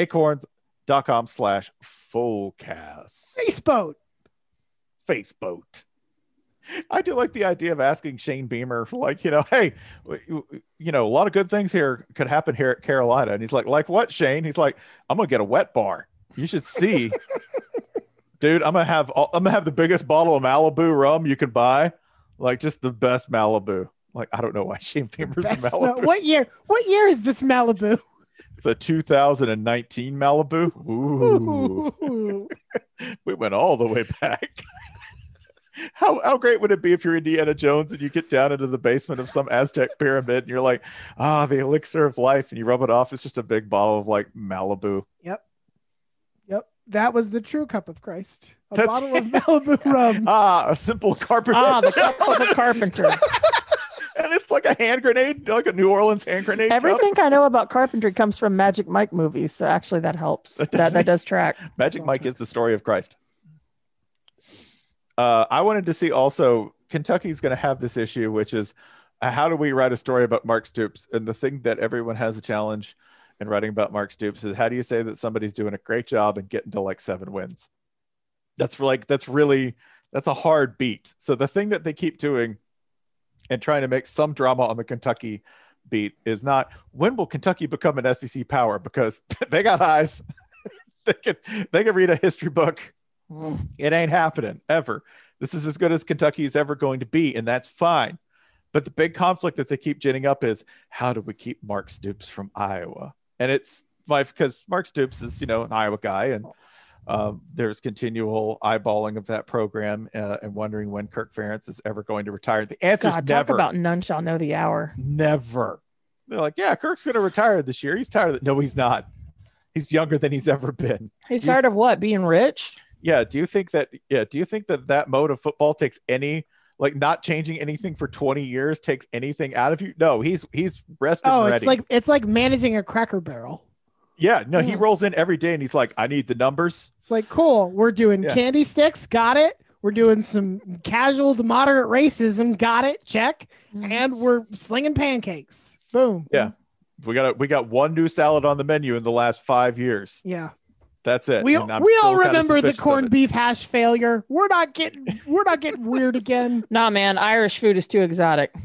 Acorns.com/fullcast. Faceboat. I do like the idea of asking Shane Beamer, like, hey, a lot of good things here could happen here at Carolina. And he's like what, Shane? He's like, I'm going to get a wet bar. You should see. Dude, I'm gonna have the biggest bottle of Malibu rum you can buy, like just the best Malibu. Like, I don't know why Shane Beamer's a Malibu. What year is this Malibu? It's a 2019 Malibu. Ooh. We went all the way back. How great would it be if you're Indiana Jones and you get down into the basement of some Aztec pyramid and you're like, the elixir of life, and you rub it off. It's just a big bottle of like Malibu. Yep. That was the true cup of Christ. Bottle of Malibu rum. A simple carpenter. The cup of a carpenter. And it's like a hand grenade, like a New Orleans hand grenade. Everything I know about carpentry comes from Magic Mike movies, so actually that helps. That does track. Magic Mike is the story of Christ. I wanted to see also, Kentucky's going to have this issue, which is how do we write a story about Mark Stoops? And the thing that everyone has a challenge in writing about Mark Stoops is, how do you say that somebody's doing a great job and getting to like 7 wins? That's a hard beat. So the thing that they keep doing and trying to make some drama on the Kentucky beat is not, when will Kentucky become an SEC power? Because they got eyes. they can read a history book. It ain't happening ever. This is as good as Kentucky is ever going to be, and that's fine. But the big conflict that they keep ginning up is, how do we keep Mark Stoops from Iowa? And it's because Mark Stoops is, an Iowa guy, and there's continual eyeballing of that program and wondering when Kirk Ferentz is ever going to retire. The answer is never. Talk about none shall know the hour. Never. They're like, yeah, Kirk's going to retire this year. He's tired of it. No, he's not. He's younger than he's ever been. He's tired of what? Being rich? Yeah. Do you think that mode of football takes any, like, not changing anything for 20 years takes anything out of you? No, he's rested and ready. It's like managing a Cracker Barrel. Yeah, no, he rolls in every day and he's like, I need the numbers. It's like, cool. We're doing candy sticks. Got it. We're doing some casual to moderate racism. Got it. Check. And we're slinging pancakes. Boom. Yeah. We got one new salad on the menu in the last 5 years. Yeah. That's it. We all remember the corned beef hash failure. We're not getting weird again. Nah, man, Irish food is too exotic.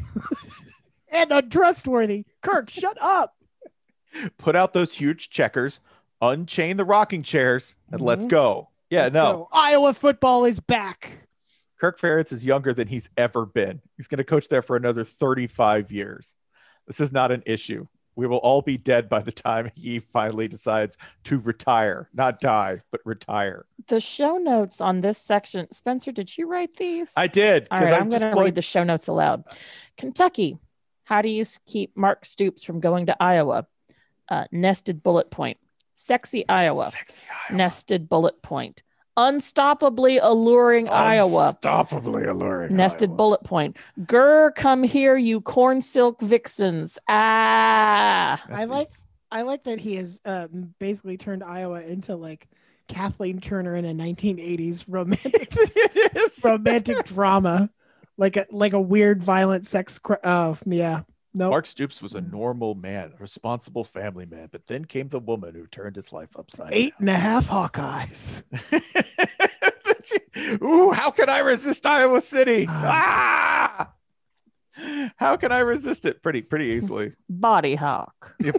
And untrustworthy. Kirk, shut up. Put out those huge checkers, unchain the rocking chairs, and let's go. Yeah, let's go. Iowa football is back. Kirk Ferentz is younger than he's ever been. He's going to coach there for another 35 years. This is not an issue. We will all be dead by the time he finally decides to retire. Not die, but retire. The show notes on this section. Spencer, did you write these? I did. All right, I'm going to read the show notes aloud. Kentucky. How do you keep Mark Stoops from going to Iowa? Nested bullet point. Sexy Iowa. Nested bullet point. Unstoppably alluring Iowa. Unstoppably alluring. Nested bullet point. Grr, come here, you corn silk vixens. Ah. I like that he has basically turned Iowa into like Kathleen Turner in a 1980s romantic drama, like a weird violent sex. Yeah. No. Mark Stoops was a normal man, a responsible family man, but then came the woman who turned his life upside down. 8.5 Hawkeyes. Ooh, how can I resist Iowa City? How can I resist it? Pretty easily. Body Hawk. There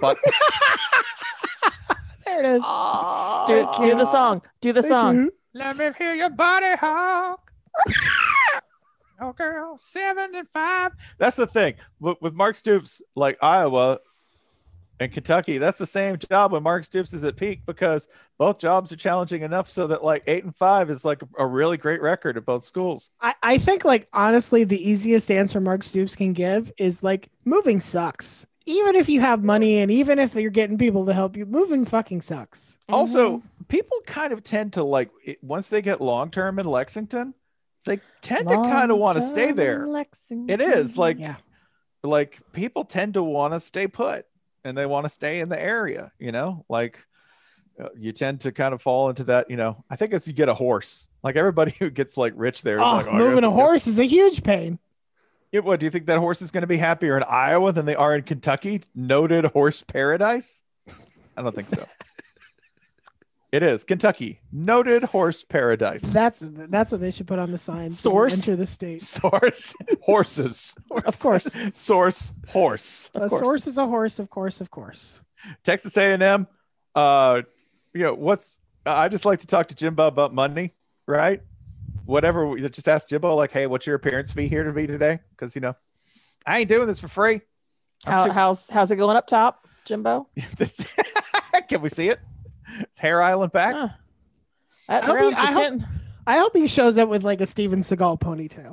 it is. Do the song. Do the song. Let me hear your Body Hawk. Oh, girl, 7 and 5. That's the thing with Mark Stoops, like Iowa. In Kentucky, that's the same job when Mark Stoops is at peak, because both jobs are challenging enough so that like 8-5 is like a really great record at both schools. I think like honestly, the easiest answer Mark Stoops can give is like moving sucks. Even if you have money and even if you're getting people to help you, moving fucking sucks. Also, people kind of tend to like once they get long term in Lexington, they tend to kind of want to stay there. It is like, like people tend to want to stay put and they want to stay in the area, you know, like you tend to kind of fall into that, you know. I think as you get a horse, like everybody who gets like rich there, is like, moving a horse is a huge pain. Yeah, what do you think that horse is going to be happier in Iowa than they are in Kentucky? Noted horse paradise? I don't think so. It is Kentucky, noted horse paradise. That's what they should put on the sign. Source? Enter the state. Source horses. Of course. Source horse. A source is a horse, of course. Texas A&M. You know what's? I just like to talk to Jimbo about money, right? Whatever. Just ask Jimbo, like, hey, what's your appearance fee here to be today? Because you know, I ain't doing this for free. How's it going up top, Jimbo? Can we see it? It's Hare Island back. I hope he shows up with like a Steven Seagal ponytail.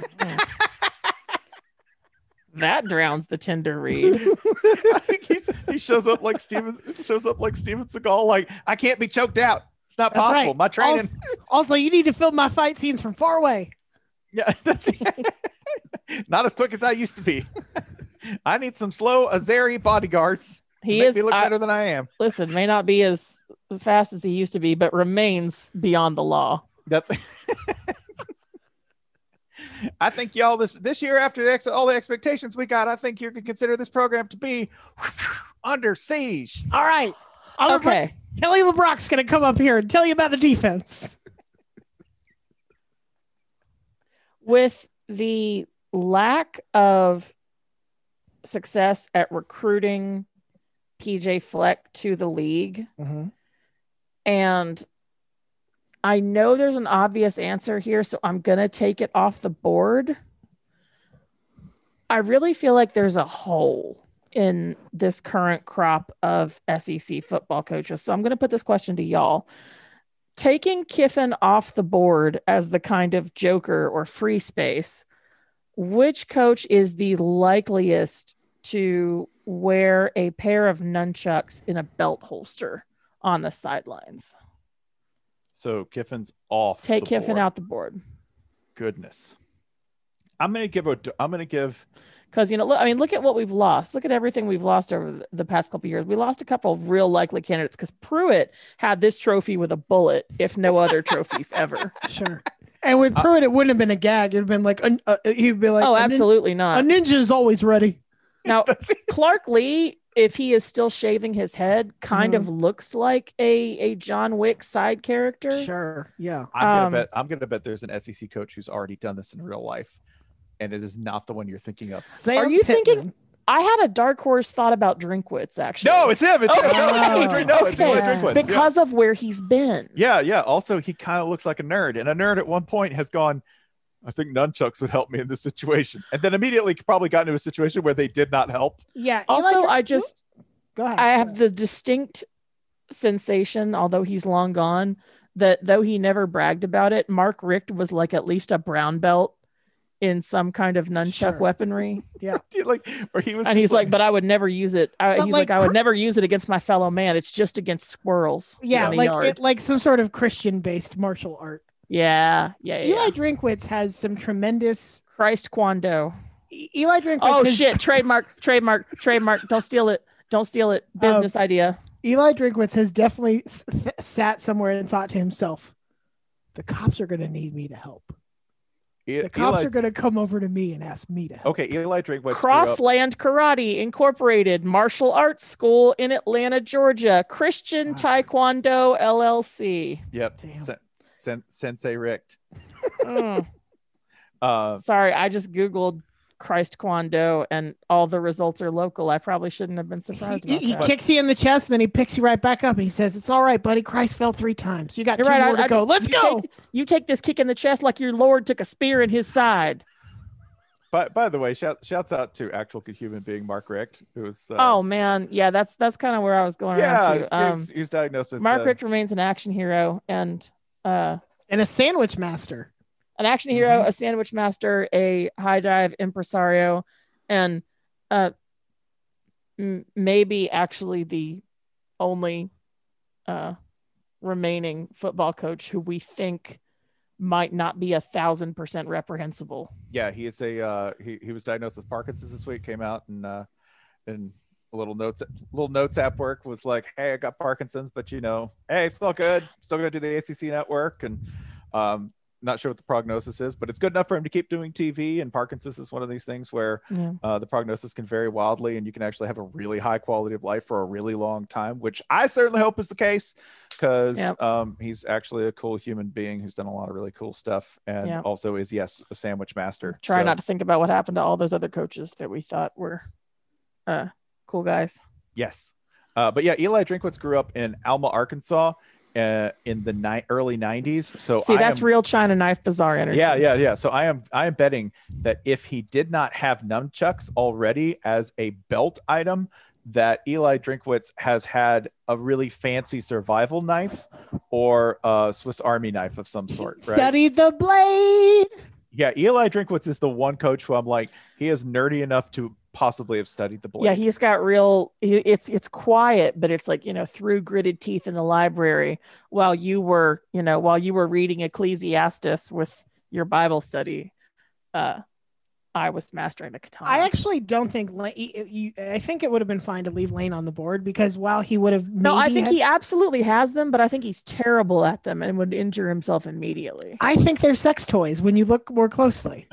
That drowns the tender reed. I think he shows up like Steven Seagal. Like, I can't be choked out. It's not possible. Right. My training. Also, you need to film my fight scenes from far away. Yeah, that's not as quick as I used to be. I need some slow Azeri bodyguards. He Make me look better than I am. Listen, may not be as fast as he used to be, but remains beyond the law. That's. I think y'all this year, after all the expectations we got, I think you can consider this program to be under siege. All right. Okay. Kelly LeBrock's going to come up here and tell you about the defense. With the lack of success at recruiting PJ Fleck to the league, and I know there's an obvious answer here, so I'm going to take it off the board. I really feel like there's a hole in this current crop of SEC football coaches. So I'm going to put this question to y'all. Taking Kiffin off the board as the kind of joker or free space, which coach is the likeliest to wear a pair of nunchucks in a belt holster on the sidelines? So Kiffin's off. Take Kiffin out the board. Goodness. I'm going to give because, you know, look at what we've lost. Look at everything we've lost over the past couple of years. We lost a couple of real likely candidates because Pruitt had this trophy with a bullet, if no other trophies ever. Sure. And with Pruitt, it wouldn't have been a gag. It'd have been like, he'd be like, oh, absolutely not. A ninja is always ready. Now, Clark Lee, if he is still shaving his head, kind of looks like a John Wick side character. Sure. Yeah. I'm gonna bet there's an SEC coach who's already done this in real life, and it is not the one you're thinking of. Are you thinking? I had a dark horse thought about Drinkwitz, actually. No, it's him. It's Drinkwitz. Because of where he's been. Yeah. Also, he kind of looks like a nerd, and a nerd at one point has gone, I think nunchucks would help me in this situation. And then immediately probably got into a situation where they did not help. Yeah. Also, go ahead. I have the distinct sensation, although he's long gone, that though he never bragged about it, Mark Richt was like at least a brown belt in some kind of nunchuck weaponry. Yeah. He's like, but I would never use it. I would never use it against my fellow man. It's just against squirrels. Yeah. Like some sort of Christian based martial art. Yeah. Eli Drinkwitz has some tremendous Christ Kwando. Eli Drinkwitz. Oh shit! Trademark. Don't steal it. Business idea. Eli Drinkwitz has definitely sat somewhere and thought to himself, "The cops are going to need me to help. The cops are going to come over to me and ask me to help." Okay, Eli Drinkwitz. Crossland Karate Incorporated, martial arts school in Atlanta, Georgia. Christian Taekwondo LLC. Yep. Sensei Richt. Sorry, I just Googled Christ Kwando and all the results are local. I probably shouldn't have been surprised about he that. kicks you in the chest, then he picks you right back up and he says, "It's all right, buddy. Christ fell 3 times. You got 2 more to go. Let's go." You take this kick in the chest like your Lord took a spear in his side. By the way, shouts out to actual human being Mark Richt, who was oh man, yeah, that's kind of where I was going around to. he's diagnosed with Mark Richt remains an action hero and a sandwich master. An action hero, a sandwich master, a high dive impresario, and maybe actually the only remaining football coach who we think might not be 1,000% reprehensible. Yeah, he is a he was diagnosed with Parkinson's this week. Came out and a little notes app work was like, hey, I got Parkinson's, but hey, it's still good. Still gonna do the ACC network, and not sure what the prognosis is, but it's good enough for him to keep doing TV. And Parkinson's is one of these things where the prognosis can vary wildly, and you can actually have a really high quality of life for a really long time, which I certainly hope is the case, because he's actually a cool human being who's done a lot of really cool stuff, and also is, yes, a sandwich master. Try not to think about what happened to all those other coaches that we thought were cool guys. Yes. But yeah, Eli Drinkwitz grew up in Alma, Arkansas, in the early 90s. So that's real China knife bazaar energy. Yeah. So I am betting that if he did not have nunchucks already as a belt item, that Eli Drinkwitz has had a really fancy survival knife or a Swiss Army knife of some sort. Right? Studied the blade. Yeah, Eli Drinkwitz is the one coach who I'm like, he is nerdy enough to possibly have studied the blade. Yeah, he's got it's quiet, but it's like, through gritted teeth in the library while you were reading Ecclesiastes with your Bible study. I was mastering the katana. I actually don't think I think it would have been fine to leave Lane on the board, because while he would have he absolutely has them, but I think he's terrible at them and would injure himself immediately. I think they're sex toys when you look more closely.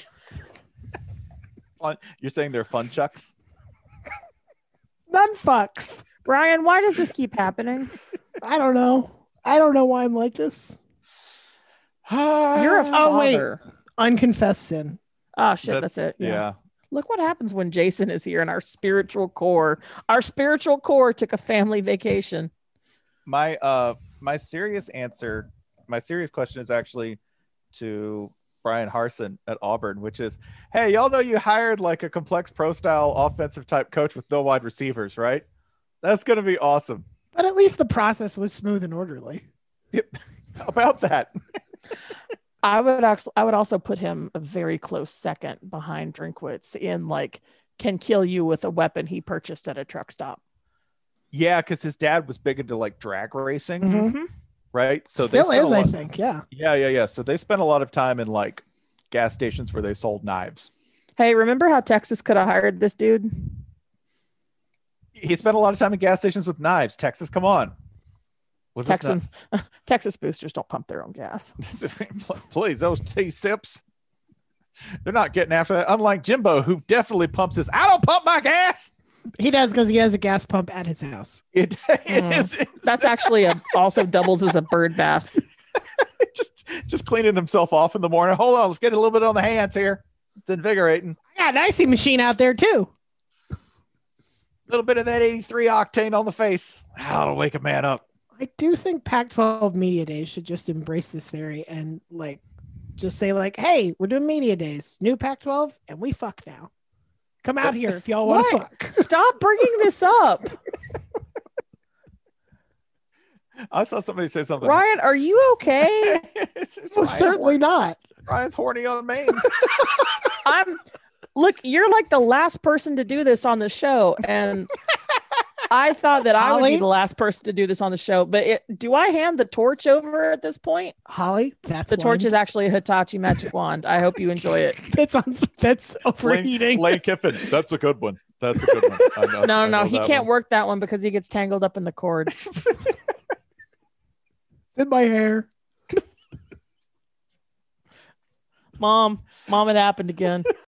You're saying they're fun chucks? None fucks. Brian, why does this keep happening? I don't know why I'm like this. You're a father. Oh, wait. Unconfessed sin. Oh shit, that's it. Yeah. Look what happens when Jason is here and our spiritual core took a family vacation. My serious question is actually to Brian Harsin at Auburn, which is, hey, y'all know you hired like a complex pro style offensive type coach with no wide receivers, right? That's going to be awesome. But at least the process was smooth and orderly. Yep. How about that? I would also put him a very close second behind Drinkwitz in can kill you with a weapon he purchased at a truck stop. Yeah, because his dad was big into drag racing. Mm-hmm. Right. So still is, I think. Yeah. Yeah. So they spent a lot of time in gas stations where they sold knives. Hey, remember how Texas could have hired this dude? He spent a lot of time in gas stations with knives. Texas, come on. Texas boosters don't pump their own gas. Please, those T-sips. They're not getting after that. Unlike Jimbo, who definitely pumps his. I don't pump my gas. He does, because he has a gas pump at his house. It is. That's actually also doubles as a bird bath. just cleaning himself off in the morning. Hold on, let's get a little bit on the hands here. It's invigorating. I got an icy machine out there too. A little bit of that 83 octane on the face. That'll wake a man up. I do think Pac-12 Media Days should just embrace this theory and just say hey, we're doing Media Days, new Pac-12, and we fuck now. Come out here if y'all want to fuck. Stop bringing this up. I saw somebody say something. Ryan, are you okay? Well, certainly not. Ryan's horny on Maine. Look, you're the last person to do this on the show, and I thought that I would be the last person to do this on the show. But do I hand the torch over at this point? Holly, the torch is actually a Hitachi magic wand. I hope you enjoy it. That's overheating. Lane Kiffin, that's a good one. That's a good one. No, he can't work that one because he gets tangled up in the cord. It's in my hair. Mom, it happened again.